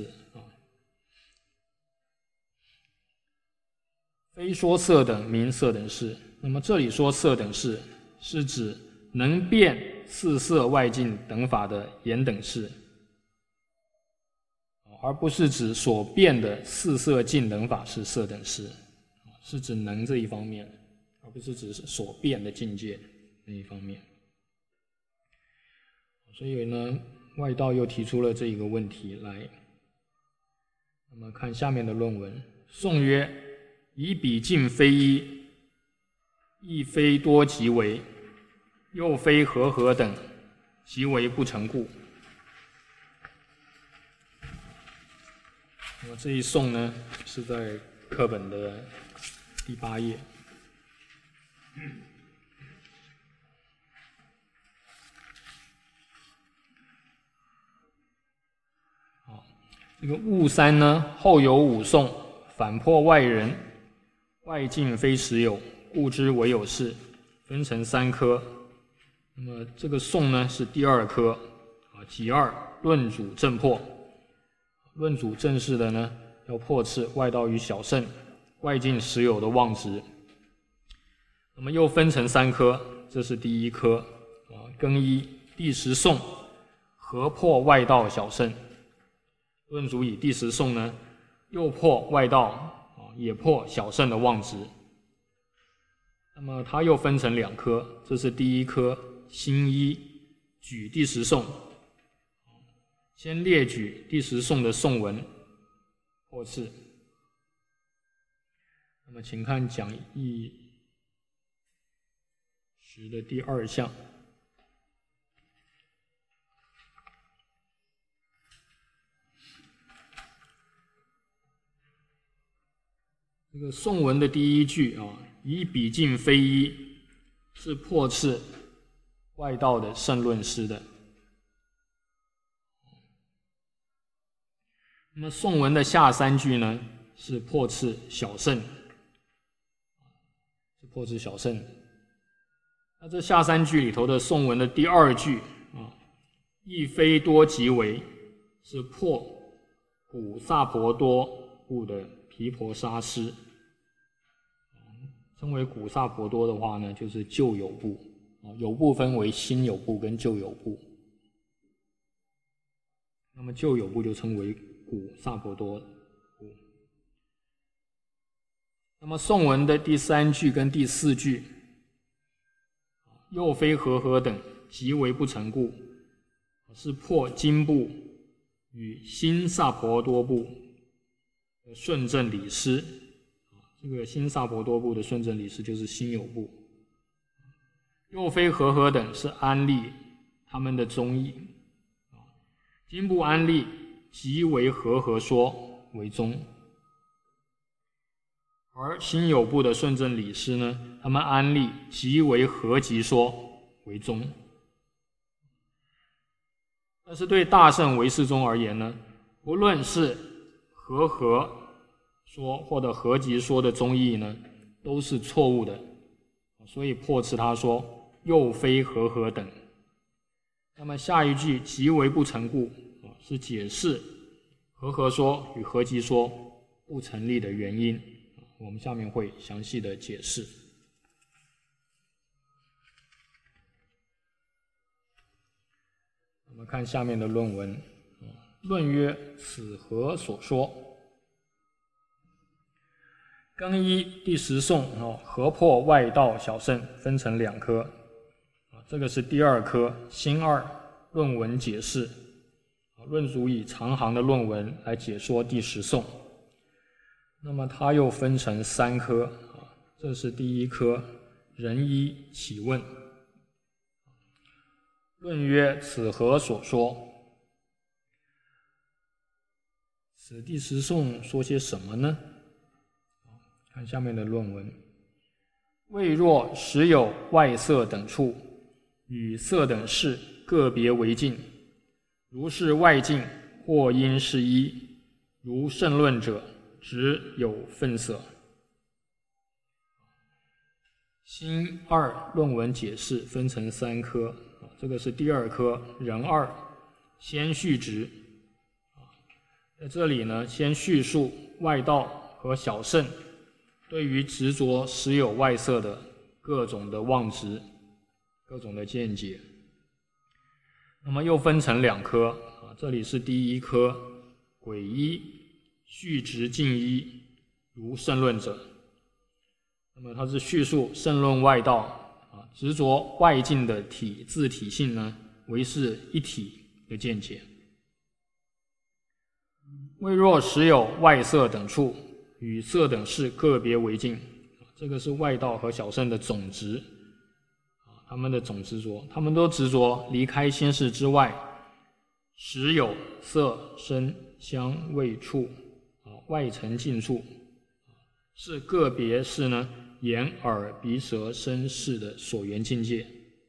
非说色等名色等事，那么这里说色等事，是指能变四色外境等法的眼等事，而不是指所变的四色境等法是色等事，是指能这一方面，而不是指所变的境界那一方面。所以呢，外道又提出了这一个问题来。那么看下面的论文，颂曰：以彼境非一，亦非多即为，又非和等，即为不成故。那么这一颂呢，是在课本的第8页。好，这个物3呢，后有5颂，反破外人，外境非实有，故知唯有是，分成3科。那么这个颂呢，是第2科，己2论主正破。论主正式的呢，要破斥外道与小圣外境实有的妄执。那么又分成3科，这是第1科，庚一第10颂，合破外道小圣。论主以第10颂呢， 又破外道，也破小圣的妄执。那么它又分成2科，这是第一科新一举第10颂，先列举第10颂的颂文破次。那么请看讲义10的第2项。这个颂文的第1句以彼境非一，是破斥外道的圣论师的。那么颂文的下3句呢，是破斥小圣，是破斥小圣。那这下3句里头的颂文的第2句亦非多即为，是破古萨婆多部的毗婆沙师。称为古萨婆多的话呢，就是旧有部，有部分为新有部跟旧有部。那么旧有部就称为古萨婆多部。那么颂文的第3句跟第4句，又非和合等即为不成故，是破经部与新萨婆多部的顺正理师。这个新萨婆多部的顺正理师就是新有部。又非和合等是安立他们的宗义，经部安立即为和合说为宗，而新有部的顺正理师呢，他们安立即为合集说为宗。但是对大乘唯识宗而言呢，不论是和合说或者合集说的宗义呢，都是错误的，所以破斥他说又非和合等。那么下一句即为不成故，是解释和合说与合集说不成立的原因，我们下面会详细的解释。我们看下面的论文。论曰：此何所说？庚一第10颂合破外道小圣分成2科，这个是第2科新2论文解释。论主以长行的论文来解说第10颂。那么它又分成3科，这是第1科仁一起问。论曰：此何所说？此第10颂说些什么呢？看下面的论文。谓若实有外色等处，与色等事个别为境，如是外境或因是一，如圣论者只有分色。新2论文解释分成3科，这个是第2科仁2先续执。在这里呢，先叙述外道和小圣对于执着实有外色的各种的妄执、各种的见解。那么又分成2科，这里是第1科诡一续执尽一，如圣论者。那么它是叙述圣论外道执着外境的自体性呢，为是一体的见解。谓若实有外色等处，与色等事个别为境，这个是外道和小圣的总执，他们的总执着，他们都执着离开心事之外，实有色声香味触外层境处，是个别是呢眼耳鼻舌身识的所缘境界，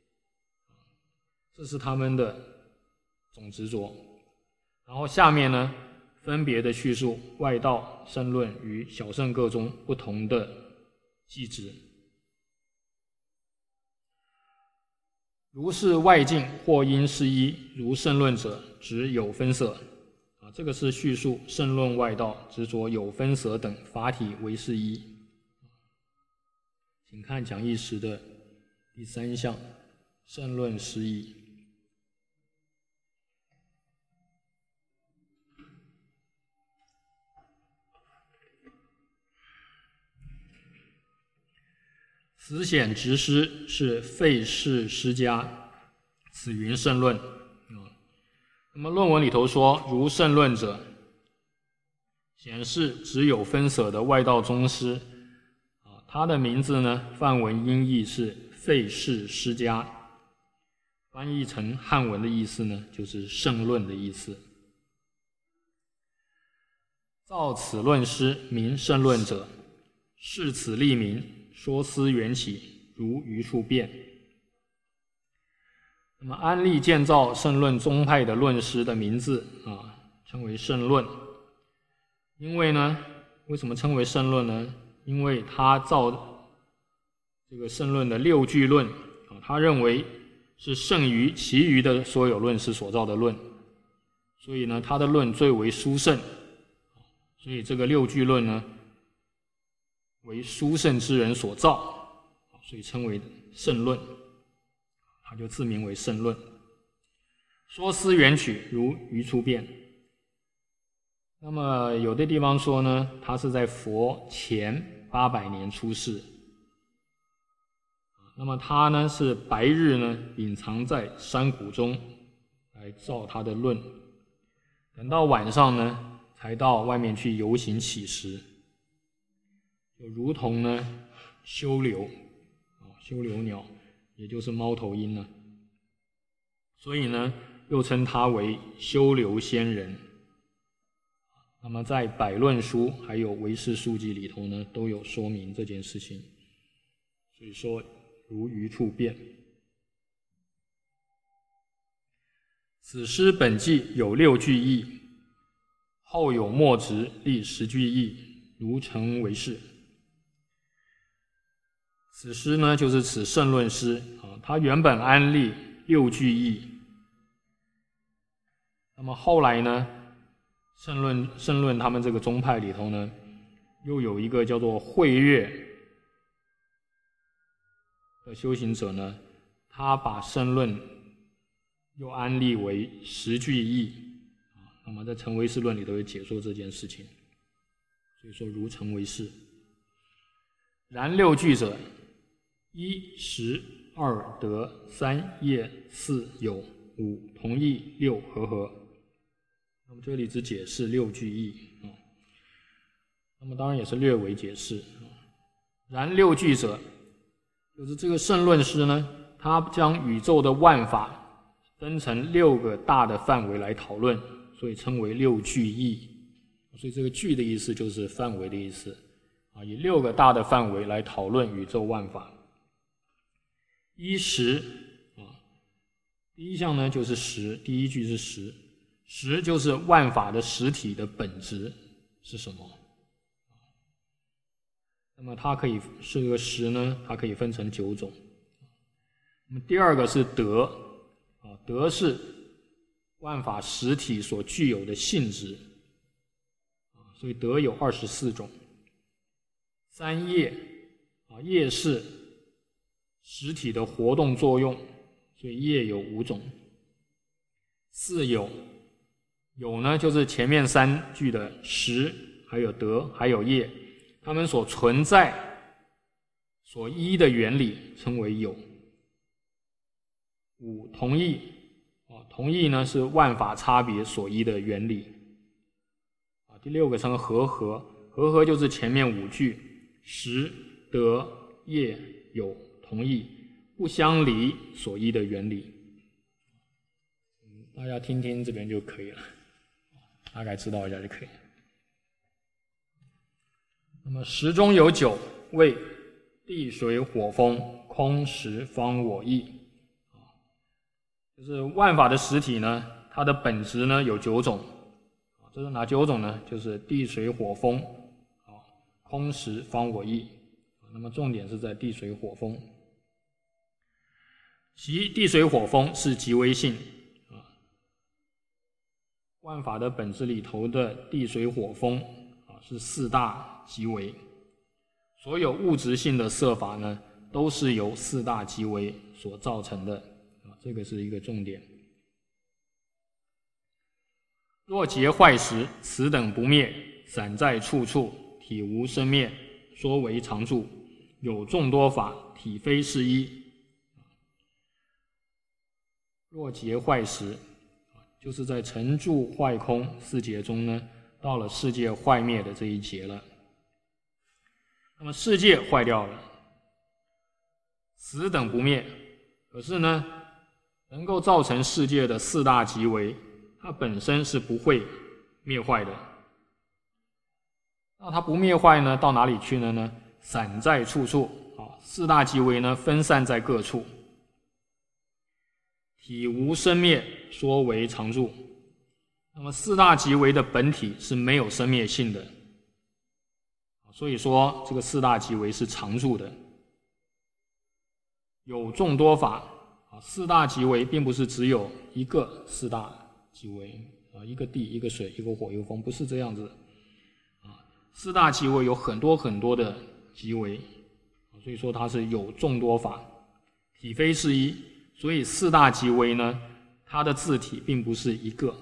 这是他们的总执着。然后下面呢，分别的叙述外道圣论与小圣各中不同的迹执。如是外境或因是一，如圣论者执有分色。这个是叙述圣论外道执着有分色等法体为是一。请看讲义时的第3项圣论释义。 此显执师是废世师家，此云圣论。那么论文里头说，如圣论者，显示只有分舍的外道宗师，他的名字呢，梵文音译是废世师家，翻译成汉文的意思呢，就是圣论的意思。造此论师名圣论者，视此立名，说思缘起，如余处变。那么安立建造圣论宗派的论师的名字称为圣论。因为呢，为什么称为圣论呢？因为他造这个圣论的六句论，他认为是胜于其余的所有论师所造的论，所以呢，他的论最为殊胜，所以这个六句论呢，为殊胜之人所造，所以称为圣论，他就自名为圣论。说思缘起，如余处变。那么有的地方说呢，他是在佛前800年出世。那么他呢是白日呢隐藏在山谷中来造他的论，等到晚上呢才到外面去游行乞食，就如同呢修流鸟，也就是猫头鹰呢，所以呢又称他为修流仙人。那么在百论书还有唯识书籍里头呢，都有说明这件事情。所以说如余处变。此诗本纪有6句义，后有末直立10句义，如成为是。此诗呢，就是此圣论诗它原本安立6句义，那么后来呢，圣论他们这个宗派里头呢，又有一个叫做慧月的修行者呢，他把圣论又安立为10句义，那么在成唯识论里头有解说这件事情，所以说如成为是。然6句者，1实2得3业4有5同义6和合。那么这里只解释6句义那么当然也是略微解释。然6句者，就是这个圣论师呢，他将宇宙的万法分成6个大的范围来讨论，所以称为6句义。所以这个句的意思就是范围的意思以6个大的范围来讨论宇宙万法。1实第一项呢就是实，第一句是实，实就是万法的实体的本质是什么。那么它可以是个实呢，它可以分成9种。那么第二个是德德是万法实体所具有的性质所以德有24种。3业业是实体的活动作用，所以业有5种。4有呢，就是前面3句的实，还有德，还有业，它们所存在所依的原理称为有。5同义同义呢是万法差别所依的原理第6个称和合，和合就是前面5句实、德、业、有、同义不相离所依的原理。大家听听这边就可以了，大概知道一下就可以。那么实中有9，为地水火风空实方我意就是万法的实体呢，它的本质呢有9种这是哪9种呢？就是地水火风空实方我意那么重点是在地水火风。其地水火风是极微性万法的本质里头的地水火风是4大极微，所有物质性的色法呢都是由4大极微所造成的这个是一个重点。若结坏时，此等不灭，散在处处，体无生灭，说为常住。 有众多法，体非是一。若劫坏时，就是在成住坏空四劫中呢，到了世界坏灭的这一劫了。那么世界坏掉了，此等不灭，可是呢，能够造成世界的四大极为，它本身是不会灭坏的。那它不灭坏呢，到哪里去了呢？散在处处，四大极为呢，分散在各处。体无生灭，说为常住。那么四大极为的本体是没有生灭性的，所以说这个四大极为是常住的。有众多法，四大极为并不是只有一个四大极为，一个地，一个水，一个火，一个风，不是这样子的。四大极为有很多很多的极为，所以说它是有众多法，体非是一。所以四大极为呢，它的自体并不是一个，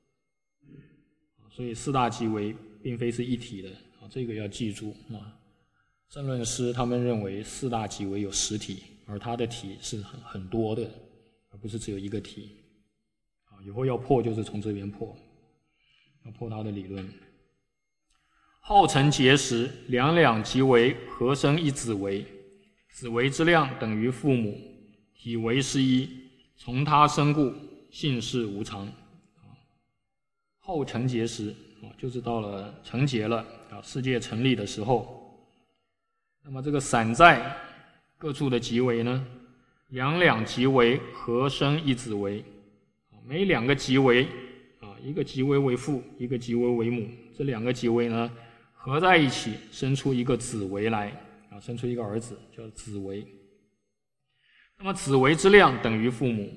所以四大极为并非是一体的，这个要记住。政论师他们认为四大极为有实体，而它的体是很多的，而不是只有一个体。以后要破就是从这边破，要破它的理论。号成劫时，两两极为合生一子为，子为之量等于父母，体为是一，从他生故，性是无常。后成劫时，就是到了成劫了，世界成立的时候。那么这个散在各处的极为呢，两两极为合生一子为，每两个极为，一个极为为父，一个极为为母，这两个极为呢合在一起，生出一个子为来，生出一个儿子叫子为。那么子为之量等于父母，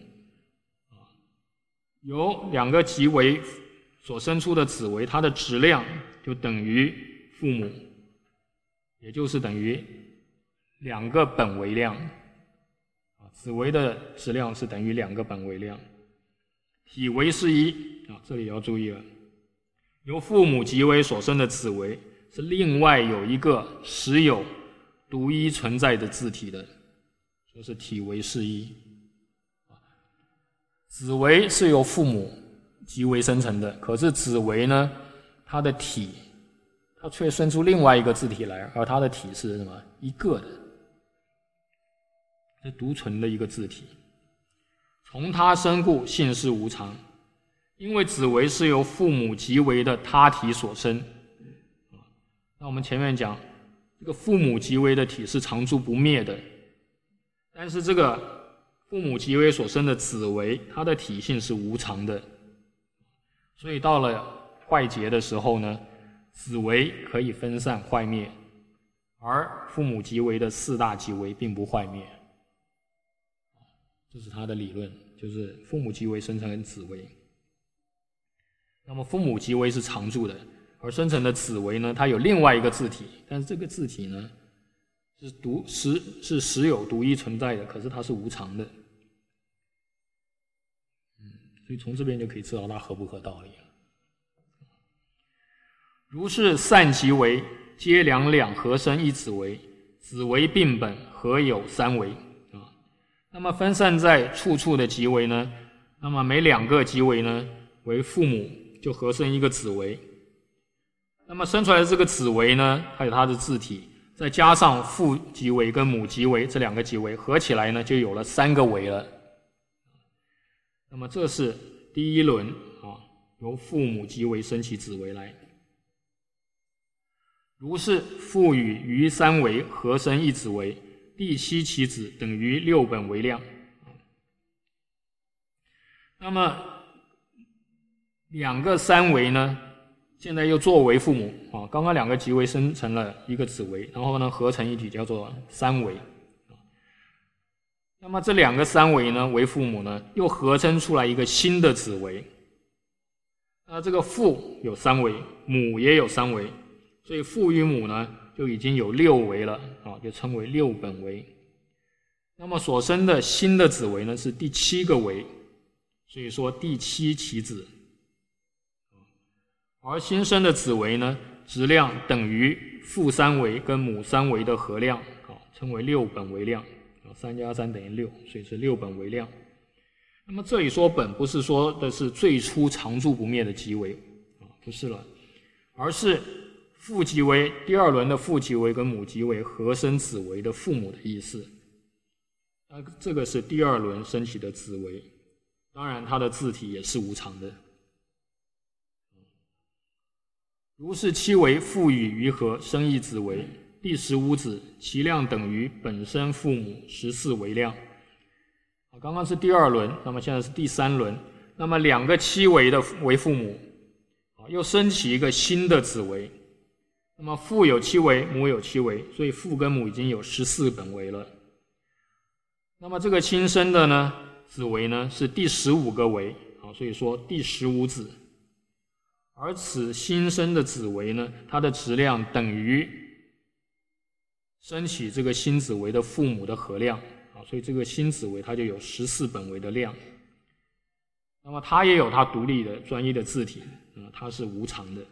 有两个极为所生出的子为，它的质量就等于父母，也就是等于两个本为量。子为的质量是等于两个本为量。体为是一，这里要注意了，由父母极为所生的子为是另外有一个实有独一存在的自体的，就是体为是一。子为是由父母极为生成的，可是子为呢，它的体它却生出另外一个自体来，而它的体是什么？一个的，是独存的一个自体。从他生故，性是无常，因为子为是由父母极为的他体所生。那我们前面讲，这个父母极为的体是常住不灭的，但是这个父母极为所生的子为，它的体性是无常的，所以到了坏劫的时候呢，子为可以分散坏灭，而父母极为的四大极为并不坏灭。这是他的理论，就是父母极为生成子为。那么父母极为是常住的，而生成的子为呢，它有另外一个自体，但是这个自体呢是实有独一存在的，可是它是无常的。所以从这边就可以知道它合不合道理了。如是散极为，皆两两合生一子为，子为并本，合有三为。那么分散在处处的极为呢，那么每两个极为呢为父母，就合生一个子为。那么生出来的这个子为呢，它有它的自体，再加上父极为跟母极为这两个极为合起来呢，就有了三个为了。那么这是第一轮由父母极为生起子为来。如是父与余三为合生一子为，第七其子等于六本为量。那么两个三为呢，现在又作为父母刚刚两个极为生成了一个子为，然后呢合成一体叫做三为。那么这两个三为呢为父母呢，又合成出来一个新的子为。那这个父有三为，母也有三为，所以父与母呢就已经有六为了就称为六本为。那么所生的新的子为呢是第七个为，所以说第七其子。而新生的子为呢，质量等于父三为跟母三为的合量， 称为六本为量，3加3等于6，所以是六本为量。那么这里说本不是说的是最初常住不灭的极为不是了，而是父极为第二轮的父极为跟母极为合生子为的父母的意思。这个是第二轮升起的子为，当然它的字体也是无常的。如是七为父与于合生一子为第15子，其量等于本身父母14为量。刚刚是第二轮，那么现在是第三轮，那么两个七为的为父母又升起一个新的子为，那么父有七为，母有七为，所以父跟母已经有14本为了。那么这个新生的呢子为呢是第15个为，所以说第15子。而此新生的子为呢，它的质量等于升起这个新子为的父母的合量，所以这个新子为它就有14本为的量。那么它也有它独立的专一的字体，它是无常的。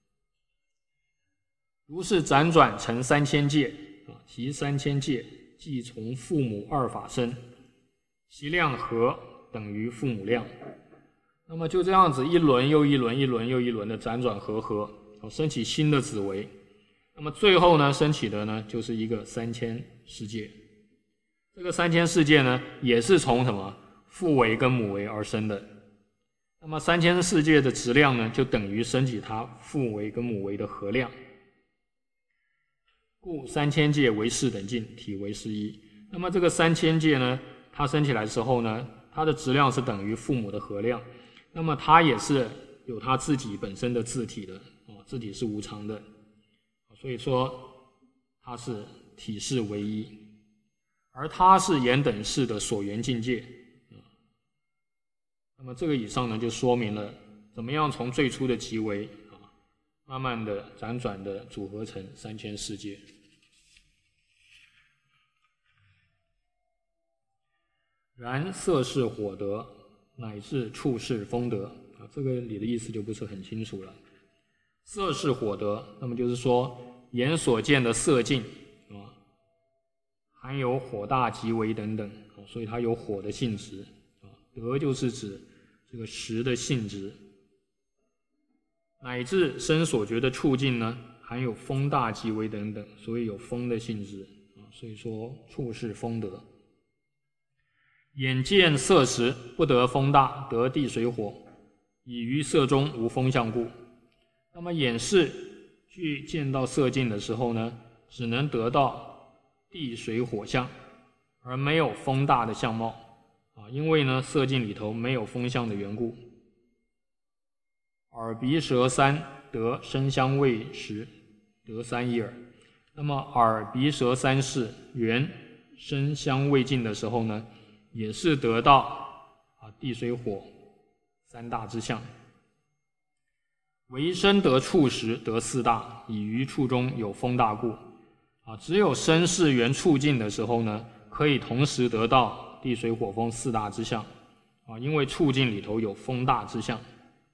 如是辗转成3000界，其3000界即从父母二法生，其量合等于父母量。那么就这样子一轮又一轮，一轮又一轮的辗转合，升起新的子为。那么最后呢，升起的呢就是一个3000世界。这个3000世界呢，也是从什么父为跟母为而生的。那么3000世界的质量呢，就等于升起它父为跟母为的合量。故3000界为4等尽，体为是一。那么这个3000界呢，它升起来之后呢，它的质量是等于父母的合量。那么它也是有它自己本身的字体的，字体是无常的，所以说它是体是唯一，而它是言等式的所缘境界。那么这个以上呢，就说明了怎么样从最初的极为慢慢的辗转的组合成3000世界。然色是火德，乃至处是风德这个里的意思就不是很清楚了。色是火德，那么就是说眼所见的色境含有火大极为等等所以它有火的性质德就是指这个识的性质。乃至身所觉的处境呢，含有风大极为等等，所以有风的性质所以说处是风德。眼见色时不得风大，得地水火，以于色中无风相故。那么眼视去见到色境的时候呢，只能得到地水火相，而没有风大的相貌因为呢色境里头没有风相的缘故。耳鼻舌三得声香味时得三一耳。那么耳鼻舌三世缘声香味境的时候呢，也是得到地水火三大之相。唯身得处时得四大，以于处中有风大故只有身是缘处境的时候呢，可以同时得到地水火风四大之相因为处境里头有风大之相。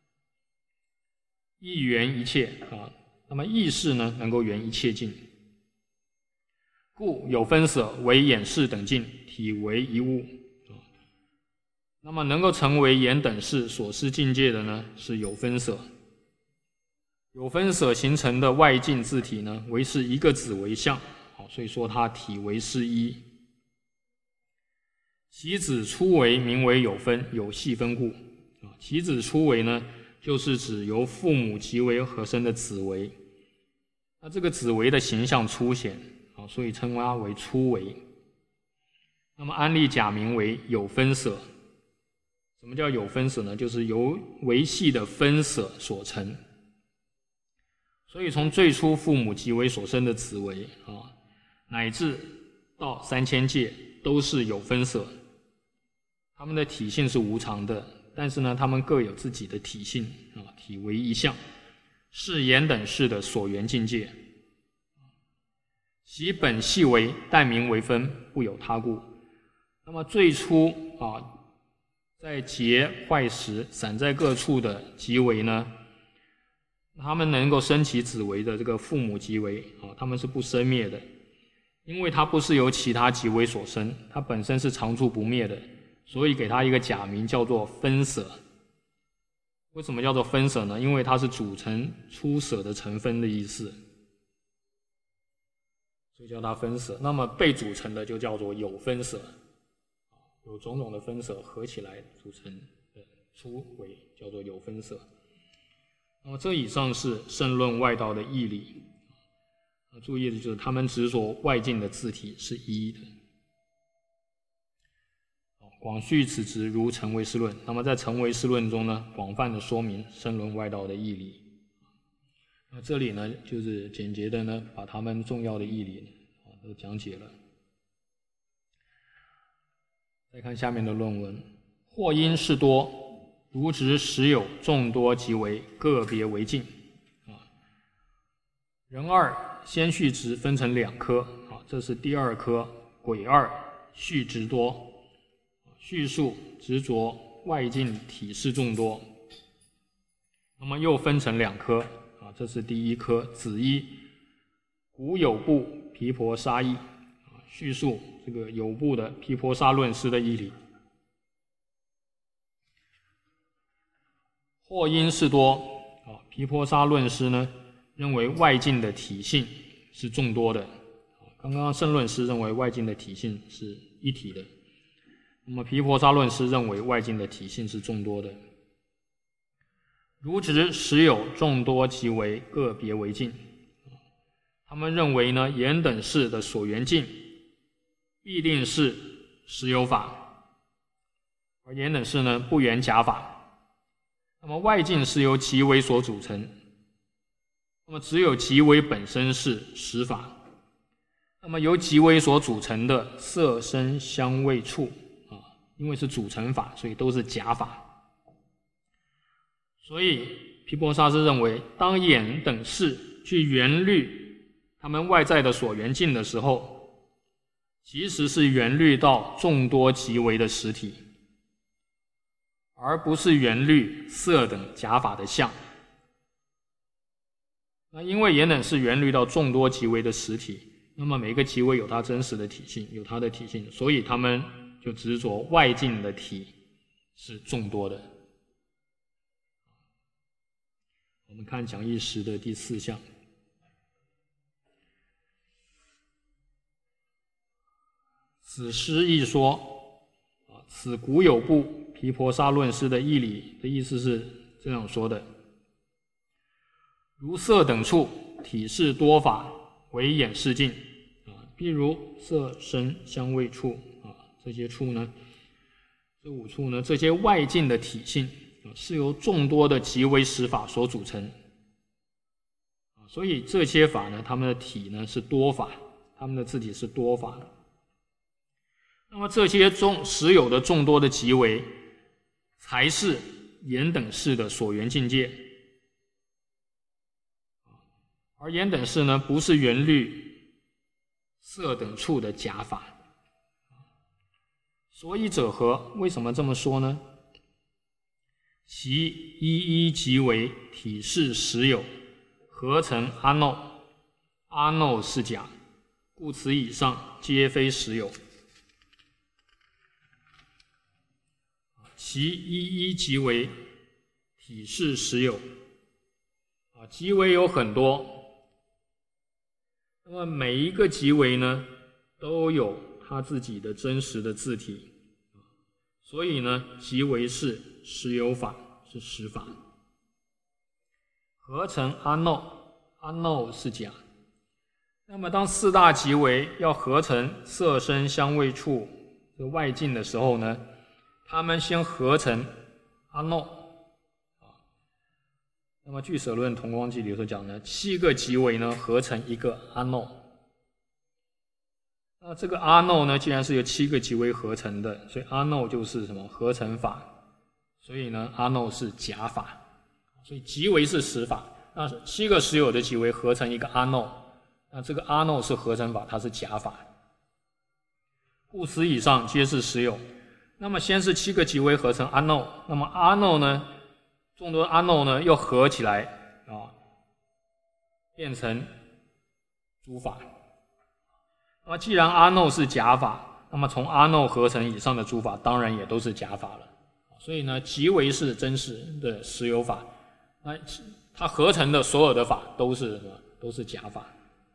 意缘一切那么意识呢能够缘一切境，故有分色为眼识等境，体为一物那么能够成为眼等式所示境界的呢，是有分色。有分色形成的外境字体呢，为是一个子为相所以说它体为是一。其子初为名为有分，有细分故其子初为呢，就是指由父母极为合生的子为。那这个子为的形象粗显所以称它为初为。那么安立假名为有分色。什么叫有分色呢？就是由维系的分色所成。所以从最初父母极为所生的子为乃至到3000界都是有分色，他们的体性是无常的，但是呢他们各有自己的体性体为一相，是言等式的所缘境界。其本系为，但名为分，不有他故。那么最初在劫坏时散在各处的极为呢，他们能够生起子为的这个父母极为他们是不生灭的。 因为它不是由其他极微所生，它本身是常住不灭的，所以给它一个假名叫做分舍。为什么叫做分舍呢？因为它是组成出舍的成分的意思，所以叫它分舍。那么被组成的就叫做有分舍，有种种的分舍合起来组成的出为叫做有分舍。那么这以上是圣论外道的义理。注意的就是他们执着外境的自体是一的。广叙此执如成唯识论。那么在成唯识论中呢，广泛的说明圣论外道的义理。那这里呢，就是简洁的呢，把他们重要的义理都讲解了。再看下面的论文：或因事多，如执实有，众多即为，个别为尽。人二先序执分成2科，这是第2科癸二序执多，叙述执着外境体事众多。那么又分成2科，这是第1科子一古有部毗婆沙义，叙述这个有部的毗婆沙论师的义理。或因事多，毗婆沙论师呢认为外境的体性是众多的，刚刚圣论师认为外境的体性是一体的，那么毗婆沙论师认为外境的体性是众多的。如执实有，众多即为，个别为尽。他们认为呢，言等事的所缘境必定是实有法，而言等事呢不缘假法。那么外境是由极微所组成，那么只有极微本身是实法，那么由极微所组成的色声香味触因为是组成法，所以都是假法。所以毗婆沙师认为，当眼等事去缘虑他们外在的所缘境的时候，其实是缘虑到众多极微的实体，而不是缘虑色等假法的相。那因为眼等是缘虑到众多极微的实体，那么每个极微有它真实的体性，有它的体性，所以他们就执着外境的体是众多的。我们看讲义10的第4项。此师亦说，此古有部毗婆沙论师的义理的意思是这样说的：如色等处体事多法为眼识境，譬如色声香味触这些处呢，这5处呢，这些外境的体性是由众多的极微实法所组成，所以这些法呢，它们的体呢是多法，它们的自体是多法。那么这些实有的众多的极微，才是眼等事的所缘境界。而眼等事呢，不是缘虑色等处的假法。所以者何？为什么这么说呢？其一一即为体事实有，合成阿耨，阿耨是假，故此以上皆非实有。其一一即为体事实有，极微有很多，那么每一个极微呢，都有它自己的真实的自体，所以呢，极微是实有法，是实法。合成阿耨，阿耨是假。那么当4大极微要合成色声香味触这个外境的时候呢，他们先合成阿耨。那么俱舍论同光记里所讲呢，7个极微呢合成一个阿耨。那这个阿耨呢，既然是由7个极微合成的，所以阿耨就是什么？合成法。所以呢，阿耨是假法。所以极微是实法。那7个实有的极微合成一个阿耨，那这个阿耨是合成法，它是假法。故此以上皆是实有。那么先是7个极微合成阿耨，那么阿耨呢，众多阿耨呢又合起来变成诸法。 那么既然阿耨是假法，那么从阿耨合成以上的诸法当然也都是假法了。所以呢，即为是真实的实有法，那它合成的所有的法都是什么？都是假法。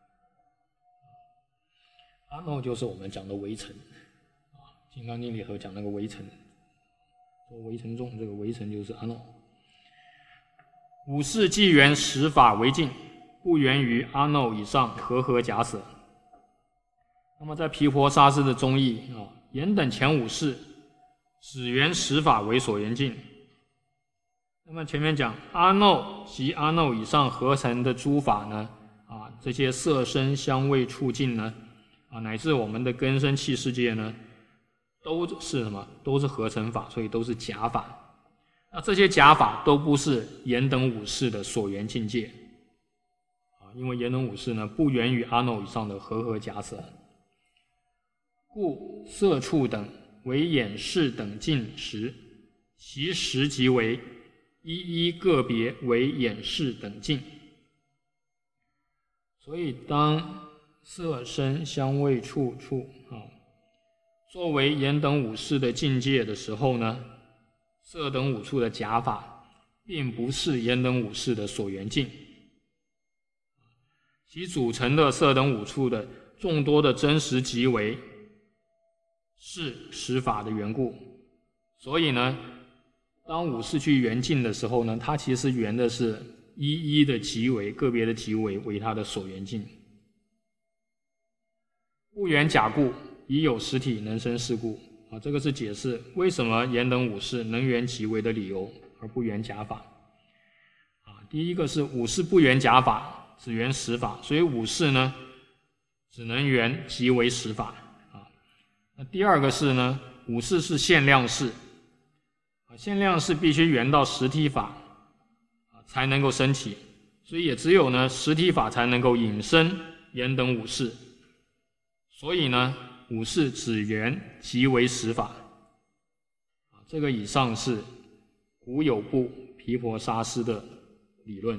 阿耨就是我们讲的微尘，《金刚经》里头讲那个微尘，说微尘众，这个微尘就是阿耨。五世既缘实法为境，不缘于阿耨以上和假舍。那么在毗婆沙师的宗义言等前五世只缘实法为所缘境。那么前面讲阿耨及阿耨以上合成的诸法呢，这些色声香味触境呢，乃至我们的根生器世界呢，都是什么？都是合成法，所以都是假法。那这些假法都不是言等五世的所缘境界，因为言等五世呢不缘于阿耨以上的和假舍，故色触等为眼识等境时，其实即为一一个别为眼识等境。所以当色声香味触作为言等五识的境界的时候呢，色等五处的假法并不是言等五识的所缘境，其组成的色等五处的众多的真实即为是实法的缘故。所以呢，当五识去缘境的时候呢，它其实缘的是一一的即为，个别的即为为它的所缘境。不缘假故，已有实体能生是故。这个是解释为什么言等五识能缘即为的理由，而不缘假法。第一个是五识不缘假法，只缘实法，所以五识呢只能缘即为实法。那第二个是呢，五识是限量识，限量识必须缘到实体法才能够生起，所以也只有呢实体法才能够引生言等五识。所以呢，五识只缘即为实法。这个以上是古有部毗婆沙师的理论。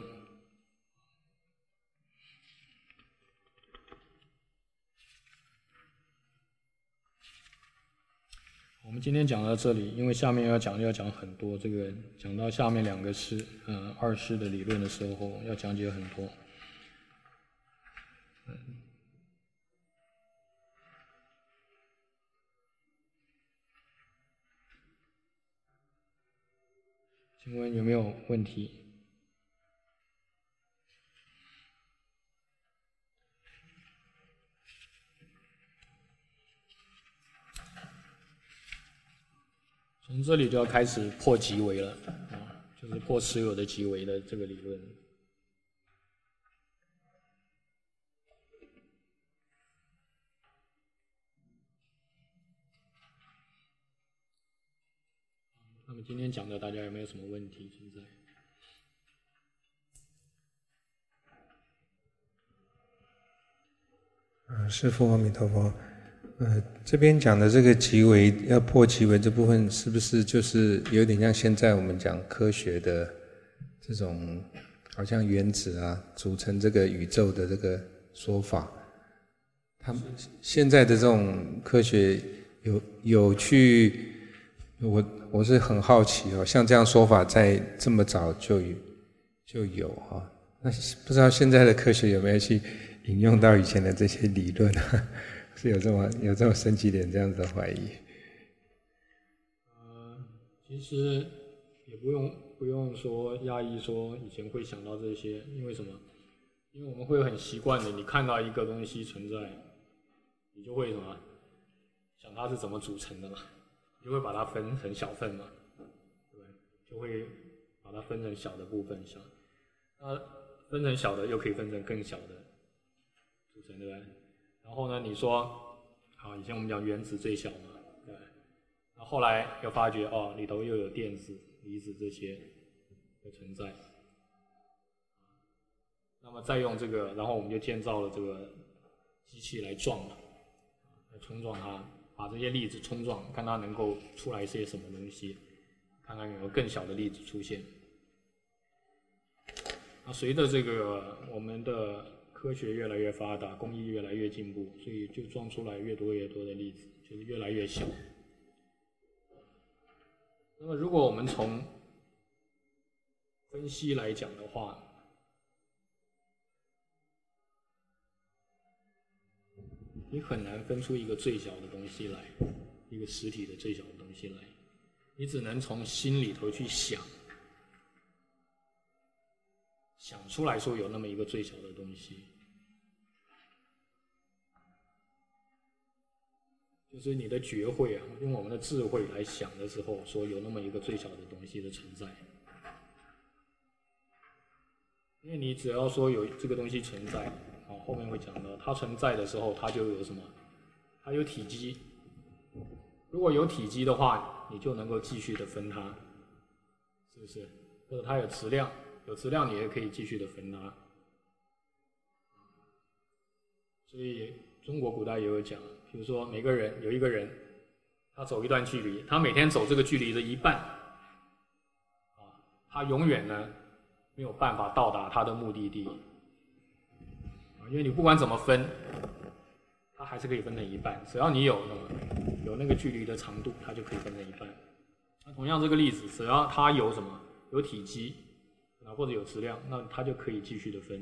我们今天讲到这里，因为下面要讲很多，这个讲到下面两个师二师的理论的时候要讲解很多。请问有没有问题？从这里就要开始破即为了，就是破持有的即为的这个理论。那么今天讲的大家有没有什么问题？现在？师父阿弥陀佛。这边讲的这个即为要破即为这部分，是不是就是有点像现在我们讲科学的这种，好像原子组成这个宇宙的这个说法？他们现在的这种科学有去，我是很好奇像这样说法在这么早就有那不知道现在的科学有没有去引用到以前的这些理论是有这么升级点这样子的怀疑？ 其实也不用说压抑说以前会想到这些，因为什么？因为我们会很习惯的，你看到一个东西存在，你就会什么想它是怎么组成的嘛，你就会把它分成小份嘛，对不对？就会把它分成小的部分想，那分成小的又可以分成更小的组成，对不对？然后呢，你说，以前我们讲原子最小嘛，对，然后后来又发觉里头又有电子、离子这些的存在，那么再用这个，然后我们就建造了这个机器来撞嘛，来冲撞它，把这些粒子冲撞，看它能够出来些什么东西，看看有没有更小的粒子出现。那随着这个我们的科学越来越发达，工艺越来越进步，所以就装出来越多越多的粒子，就是越来越小。那么如果我们从分析来讲的话，你很难分出一个最小的东西来，一个实体的最小的东西来，你只能从心里头去想出来说有那么一个最小的东西，就是你的觉慧啊，用我们的智慧来想的时候，说有那么一个最小的东西的存在。因为你只要说有这个东西存在，后面会讲到，它存在的时候，它就有什么？它有体积。如果有体积的话，你就能够继续的分它，是不是？或者它有质量，有质量你也可以继续的分它。所以中国古代也有讲，比如说有一个人，他走一段距离，他每天走这个距离的一半，他永远呢没有办法到达他的目的地，因为你不管怎么分，它还是可以分成一半，只要你有那个距离的长度，它就可以分成一半。那同样这个粒子，只要它有有体积或者有质量，那它就可以继续的分。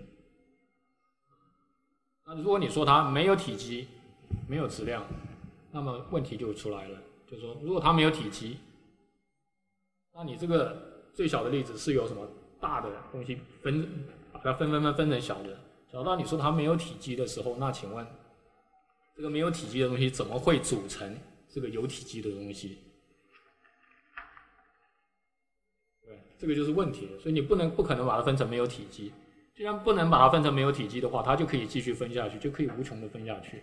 那如果你说它没有体积，没有质量，那么问题就出来了，就是说如果它没有体积，那你这个最小的粒子是由什么大的东西把它分成小的。小到你说它没有体积的时候，那请问这个没有体积的东西怎么会组成这个有体积的东西？对，这个就是问题。所以你不可能把它分成没有体积。既然不能把它分成没有体积的话，它就可以继续分下去，就可以无穷的分下去。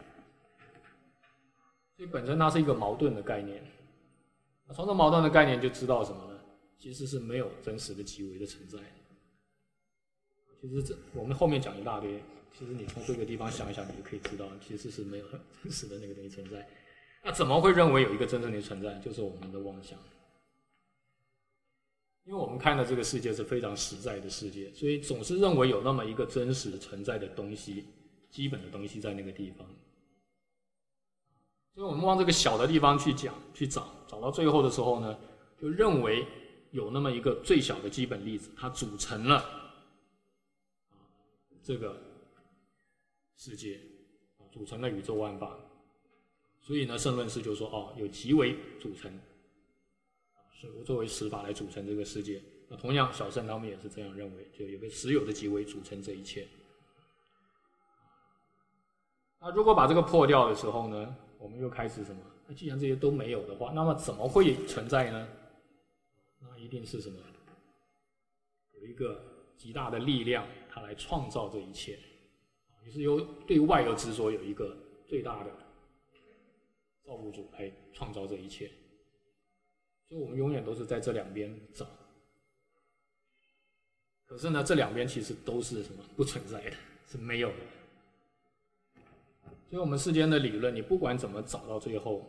所以本身它是一个矛盾的概念。从这矛盾的概念就知道什么呢？其实是没有真实的极微的存在。其实我们后面讲一大堆，其实你从这个地方想一想，你就可以知道，其实是没有真实的那个东西存在。那怎么会认为有一个真正的存在？就是我们的妄想。因为我们看的这个世界是非常实在的世界，所以总是认为有那么一个真实存在的东西，基本的东西在那个地方。所以我们往这个小的地方去找到最后的时候呢，就认为有那么一个最小的基本粒子，它组成了这个世界，组成了宇宙万法。所以呢，圣论师就说有极微组成，是作为实法来组成这个世界。那同样小圣他们也是这样认为，就有个实有的极微组成这一切。那如果把这个破掉的时候呢，我们又开始什么？那既然这些都没有的话，那么怎么会存在呢？那一定是什么？有一个极大的力量，它来创造这一切。也是对外有执着，有一个最大的造物主来创造这一切。所以我们永远都是在这两边找。可是呢，这两边其实都是什么？不存在的，是没有的。所以我们世间的理论，你不管怎么找到最后，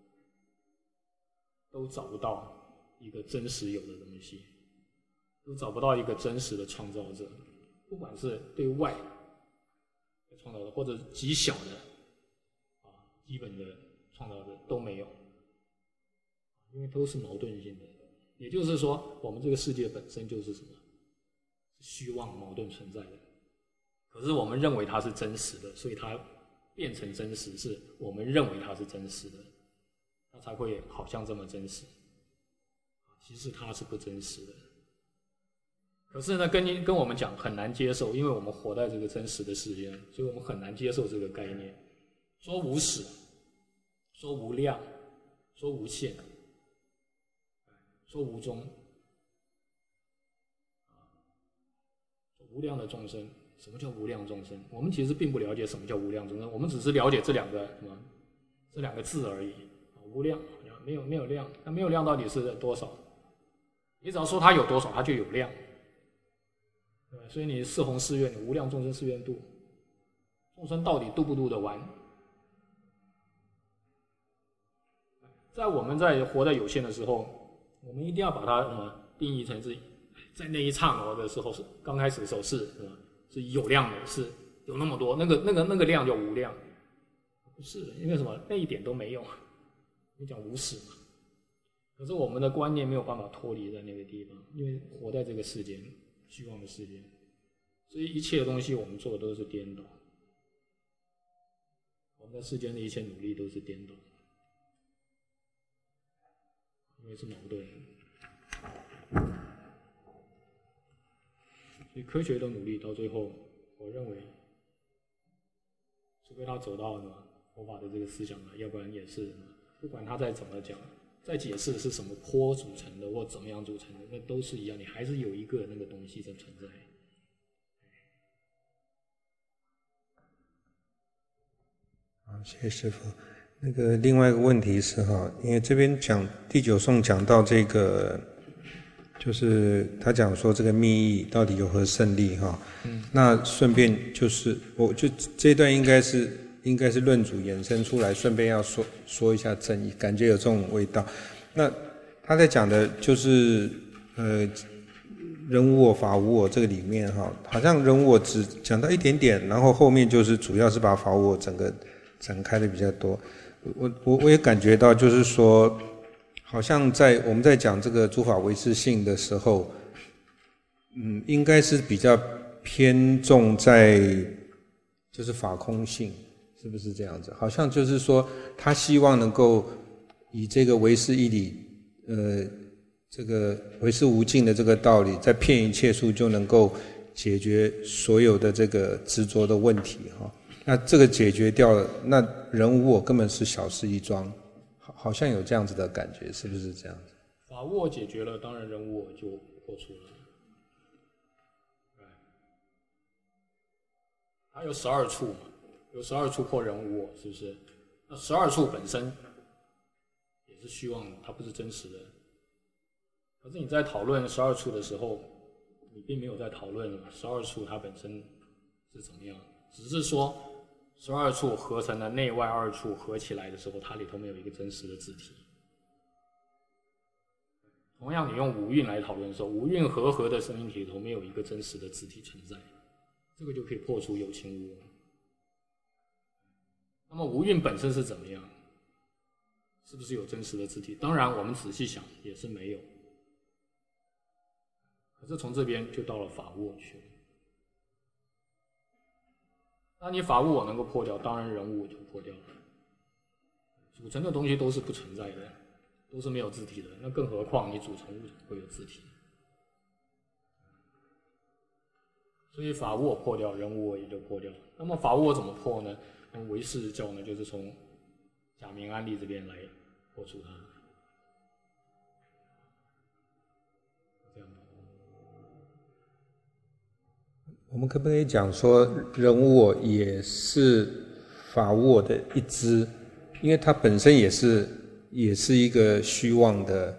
都找不到一个真实有的东西，都找不到一个真实的创造者。不管是对外创造者，或者极小的基本的创造者都没有，因为都是矛盾性的。也就是说，我们这个世界本身就是什么？虚妄矛盾存在的。可是我们认为它是真实的，所以它变成真实，是我们认为它是真实的，它才会好像这么真实。其实它是不真实的。可是呢，跟我们讲很难接受，因为我们活在这个真实的世界，所以我们很难接受这个概念。说无始，说无量，说无限，说无终，无量的众生。什么叫无量众生？我们其实并不了解什么叫无量众生，我们只是了解这两个字而已。无量没有量，那没有量到底是多少？你只要说它有多少，它就有量。对，所以你四弘誓愿，你无量众生誓愿度，众生到底度不度得完？在我们在活在有限的时候，我们一定要把它定义成是在那一刹那的时候，是刚开始的时候是有量的，是有那么多，那个量就无量，不是，因为什么？那一点都没有，你讲无始嘛。可是我们的观念没有办法脱离在那个地方，因为活在这个世间，虚妄的世界，所以一切的东西我们做的都是颠倒，我们在世间的一切努力都是颠倒，因为是矛盾的。所以科学的努力到最后，我认为，除非他走到佛法的这个思想要不然也是不管他再怎么讲，再解释是什么波组成的或怎么样组成的，那都是一样，你还是有一个那个东西在存在。 好，谢谢师父。那个另外一个问题是因为这边讲第9颂讲到这个，就是他讲说这个密意到底有何胜利那顺便就是我就这一段应该是论主衍生出来，顺便要说一下正义，感觉有这种味道。那他在讲的就是人无我法无我这个里面好像人无我只讲到一点点，然后后面就是主要是把法无我整个展开的比较多。我也感觉到就是说，好像我们在讲这个诸法唯识性的时候，应该是比较偏重在就是法空性，是不是这样子？好像就是说，他希望能够以这个唯识义理，这个唯识无尽的这个道理，在遍一切处就能够解决所有的这个执着的问题那这个解决掉了，那人无我根本是小事一桩，好像有这样子的感觉，是不是这样子？ 法无我解决了，当然人无我就破除了。它有12处嘛，有12处破人无我，是不是？那12处本身也是虚妄的，它不是真实的。可是你在讨论12处的时候，你并没有在讨论12处它本身是怎么样，只是说12处合成的内外2处合起来的时候，它里头没有一个真实的自体。同样，你用五蕴来讨论的时候，五蕴合的生命体里头没有一个真实的自体存在，这个就可以破除有情无我。那么无蕴本身是怎么样？是不是有真实的自体？当然，我们仔细想也是没有。可是从这边就到了法无我去了。那你法无我能够破掉，当然人无我就破掉了。组成的东西都是不存在的，都是没有自体的，那更何况你组成物会有自体？所以法无我破掉，人无我也就破掉了。那么法无我怎么破呢？唯识教呢，就是从假名安立这边来破除它。这样。 我们可不可以讲说，人无我也是法无我的一支？因为它本身也是一个虚妄的，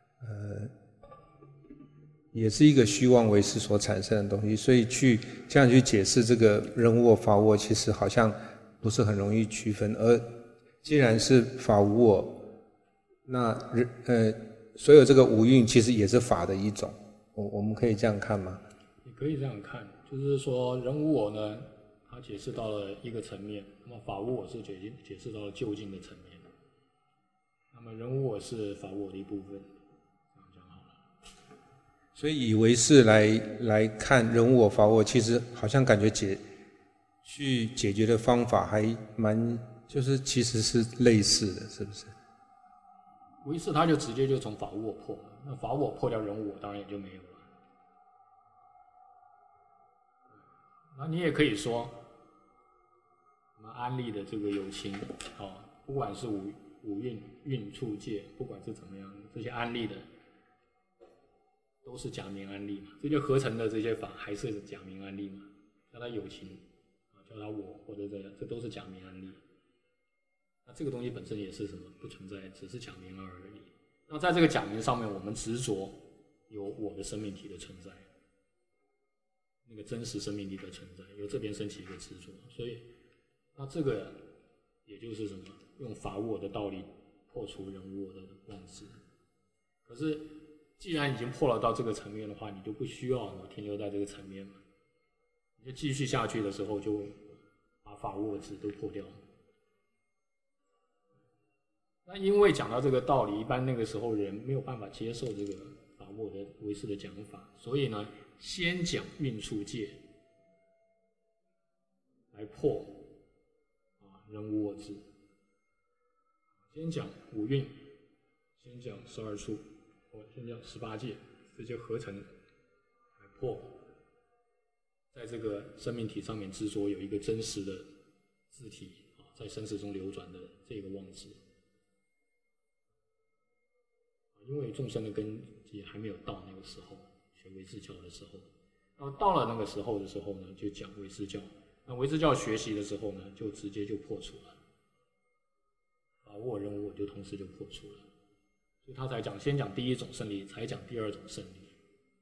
也是一个虚妄唯识所产生的东西，所以这样去解释这个人无我法无我，其实好像不是很容易区分。而既然是法无我，那所有这个五蕴其实也是法的一种，我们可以这样看吗？ 你可以这样看，就是说人无我呢，它解释到了一个层面，那么法无我是解释到了究竟的层面，那么人无我是法无我的一部分，这样讲好了。 所以以唯识来看人无我法无我，其实好像感觉去解决的方法还蛮，就是其实是类似的，是不是？ 唯识它就直接就从法无我破了，那法无我破掉人无我，当然也就没有了。那你也可以说，我们安立的这个有情不管是五蕴处界，不管是怎么样，这些安立的都是假名安立嘛，这些合成的这些法还是假名安立嘛，叫它有情叫它我或者这样，这都是假名安立。那这个东西本身也是什么？不存在，只是假名而已。那在这个假名上面，我们执着有我的生命体的存在，那个真实生命体的存在，由这边升起一个执着，所以那这个也就是什么？用法无我的道理破除人无我的妄执。可是既然已经破了到这个层面的话，你就不需要停留在这个层面了， 你就继续下去的时候，就把法握字都破掉了。那因为讲到这个道理，一般那个时候人没有办法接受这个法握的唯识的讲法，所以呢，先讲运处界来破人无我智。先讲五蕴，先讲12处，先讲18界，这些合成来破，在这个生命体上面执着有一个真实的自体在生死中流转的这个妄执。因为众生的根基还没有到那个时候，学唯识教的时候，然后到了那个时候的时候呢，就讲唯识教。那唯识教学习的时候呢，就直接就破除了，法握人无我就同时就破除了，所以他才讲先讲第一种胜利，才讲第二种胜利，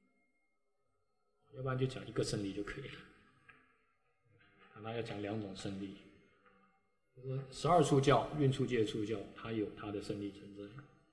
要不然就讲一个胜利就可以了。他要讲2种胜利，就是12处教、运处界处教，它有它的胜利存在。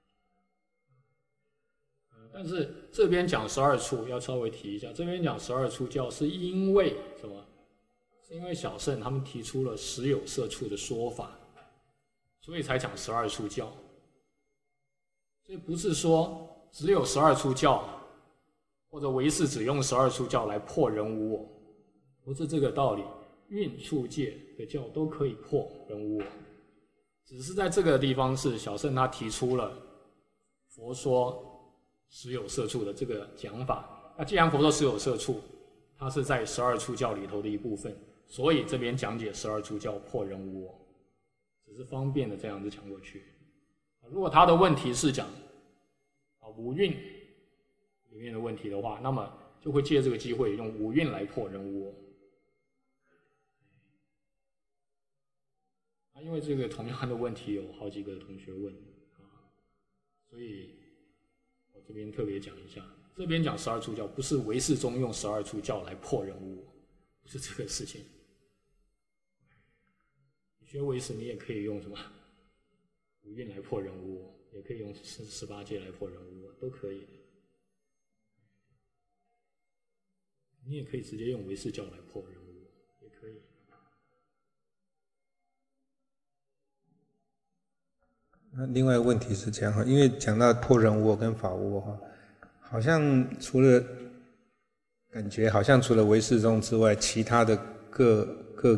但是这边讲12处要稍微提一下，这边讲12处教是因为什么？是因为小乘他们提出了实有摄处的说法，所以才讲12处教。所以不是说只有12处教，或者唯识只用12处教来破人无我，不是这个道理。运处界的教都可以破人无我，只是在这个地方是小乘他提出了佛说实有摄处的这个讲法。那既然佛说实有摄处，它是在12处教里头的一部分，所以这边讲解12处教破人无我，只是方便的这样子讲过去。如果他的问题是讲五蕴里面的问题的话，那么就会借这个机会用五蕴来破人无我。因为这个同样的问题有好几个同学问所以我这边特别讲一下，这边讲12处教不是唯识中用12处教来破人无我，不是这个事情。你学唯识你也可以用什么五蕴来破人无我，也可以用18界来破人无我，都可以的。你也可以直接用唯识教来破人无我，也可以。 那另外一个问题是这样哈，因为讲到破人无我跟法无我哈，好像除了感觉好像除了唯识宗之外，其他的各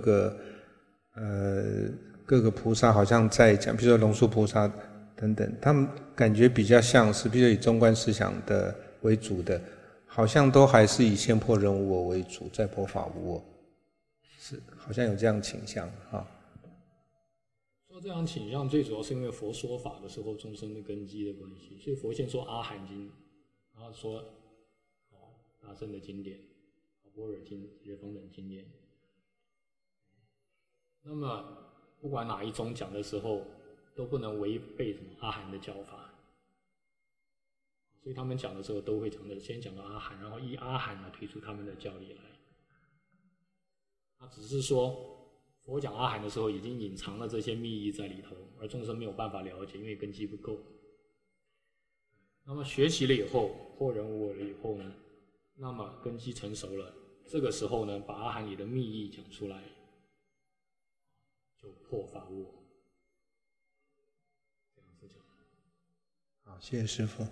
个菩萨好像在讲，比如说龙树菩萨等等，他们感觉比较像是，比如以中观思想的为主的，好像都还是以先破人无我为主，再破法无我，是好像有这样倾向哈。 这样倾向最主要是因为佛说法的时候众生的根基的关系，所以佛先说阿含经，然后说大乘的经典，般若经这些方等经典。那么不管哪一宗讲的时候，都不能违背什么阿含的教法，所以他们讲的时候都会讲的先讲到阿含，然后依阿含来推出他们的教理来。他只是说佛讲阿含的时候已经隐藏了这些密意在里头，而众生没有办法了解，因为根基不够。那么学习了以后，破人无我了以后呢，那么根基成熟了，这个时候呢，把阿含里的密意讲出来，就破法无我。这样子讲。 好，谢谢师父。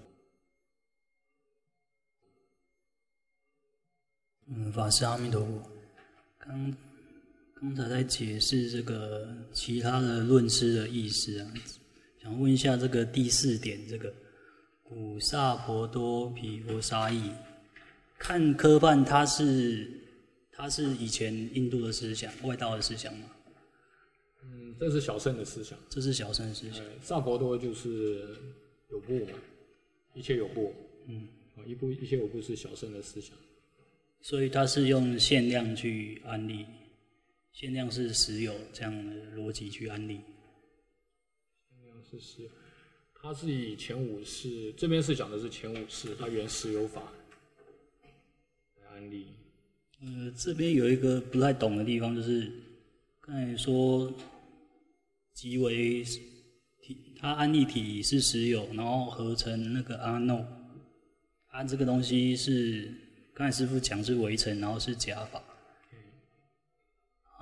法师阿弥陀佛。刚才在解释这个其他的论师的意思啊，想问一下这个第4点，这个古萨婆多毗婆沙义，看科判它是以前印度的思想、外道的思想吗？ 这是小乘的思想。 这是小乘的思想。 萨婆多就是有部嘛，一切有部。一切有部是小乘的思想。 所以它是用限量去安立。限量是实有这样的逻辑去安立。 限量是实有，它是以前五世，这边是讲的是前五世，它原实有法来安立。 这边有一个不太懂的地方，就是刚才说即为它安立体是实有，然后合成那个阿耨，这个东西是刚才师父讲是微尘，然后是假法。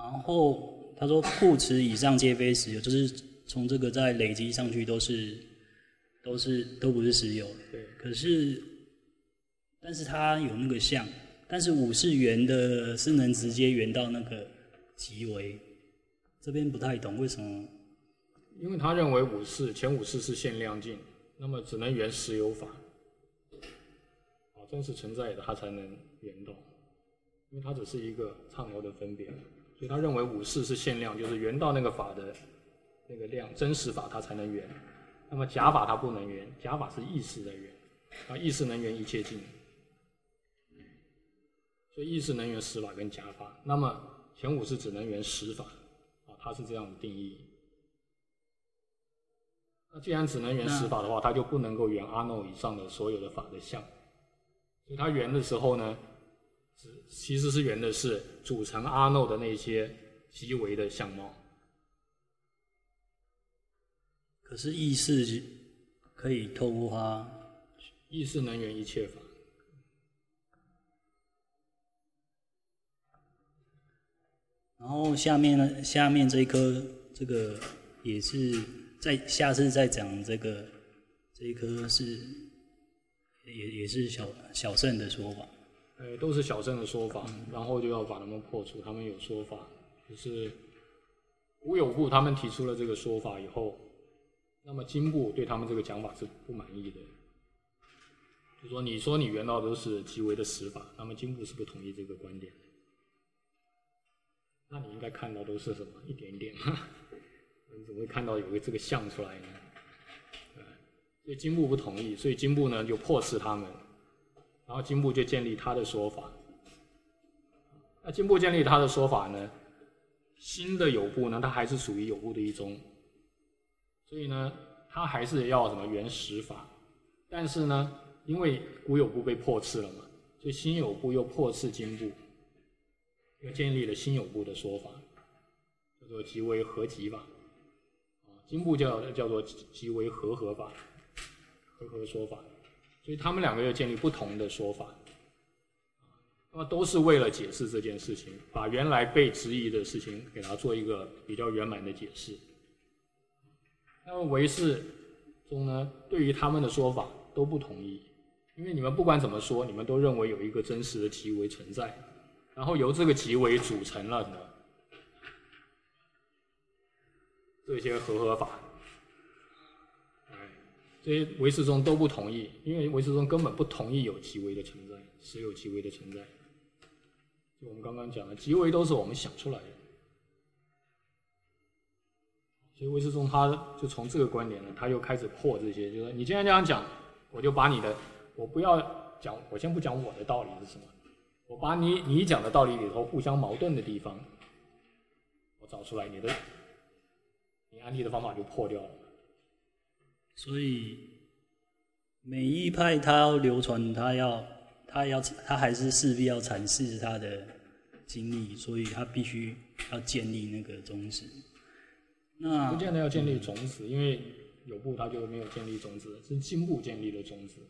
然后他说护持以上皆非实有，就是从这个再累积上去都不是实有。 对。 可是，但是他有那个相，但是五是圆的，是能直接圆到那个极微。这边不太懂为什么。 因为他认为前五世是限量境，那么只能圆实有法。真实存在的他才能圆到，因为它只是一个刹那的分别，所以他认为五世是限量，就是圆到那个法的那个量，真实法它才能圆。那么假法它不能圆，假法是意识的圆，意识能圆一切境，所以意识能圆实法跟假法。那么前五世只能圆实法，它是这样的定义。那既然只能圆实法的话，它就不能够圆阿耨以上的所有的法的相。所以它圆的时候呢，其实是圆的是组成阿耨的那些极微的相貌。 可是意识可以透过它， 意识能圆一切法。 然后下面这一颗，这个也是下次再讲这一颗是。也是小乘的说法， 都是小乘的说法，然后就要把他们破除。他们有说法，就是无有部他们提出了这个说法以后，那么经部对他们这个讲法是不满意的，就说你说你圆到都是极为的实法，那么经部是不同意这个观点的。那你应该看到都是什么一点一点嘛？你怎么会看到有个这个像出来呢？所以经部不同意，所以经部呢就破斥他们，然后经部就建立他的说法。那经部建立他的说法呢，新的有部呢，它还是属于有部的一宗，所以呢，它还是要什么圆实法。但是呢，因为古有部被破斥了嘛，所以新有部又破斥经部，又建立了新有部的说法，叫做极为合集法。经部叫做极为合法。和说法，所以他们两个又建立不同的说法，那么都是为了解释这件事情，把原来被质疑的事情给它做一个比较圆满的解释。那么唯识中呢，对于他们的说法都不同意，因为你们不管怎么说，你们都认为有一个真实的极微存在，然后由这个极微组成了呢这些合法。这些唯识宗都不同意，因为唯识宗根本不同意有极微的存在，实有极微的存在。就我们刚刚讲的，极微都是我们想出来的。所以唯识宗他就从这个观点呢，他又开始破这些，就是你既然这样讲，我就把我不要讲，我先不讲我的道理是什么，我把你讲的道理里头互相矛盾的地方，我找出来，你安利的方法就破掉了。 所以每一派他要流传，他还是势必要阐释他的经历，所以他必须要建立那个宗旨。那不见得要建立种子，因为有部他就没有建立种子，是经部建立了种子。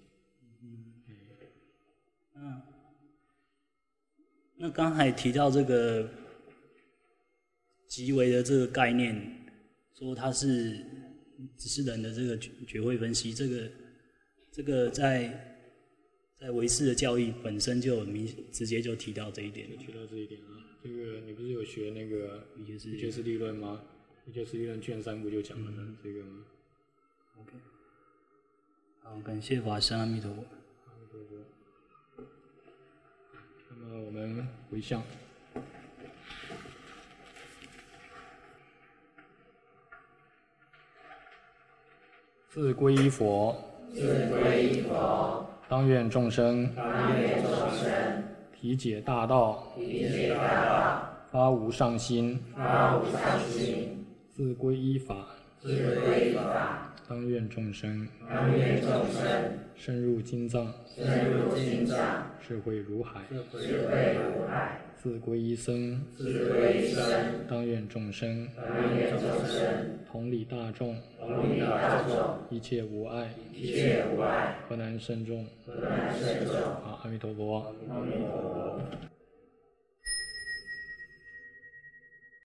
那刚才提到这个极微的这个概念，说它是只是人的这个觉会分析，这个在唯识的教义本身就有直接就提到这一点。 就提到这一点啊，这个你不是有学那个瑜伽师地论吗？瑜伽师地论卷3不就讲了呢？这个吗 ？OK， 好，感谢法师阿弥陀佛。 阿弥陀佛。那么我们回向。自皈依佛，当愿众生体解大道，发无上心，自皈依法，当愿众生深入经藏，智慧如海，自皈依僧，当愿众生同理大众，一切无碍，河南深重。阿弥陀佛。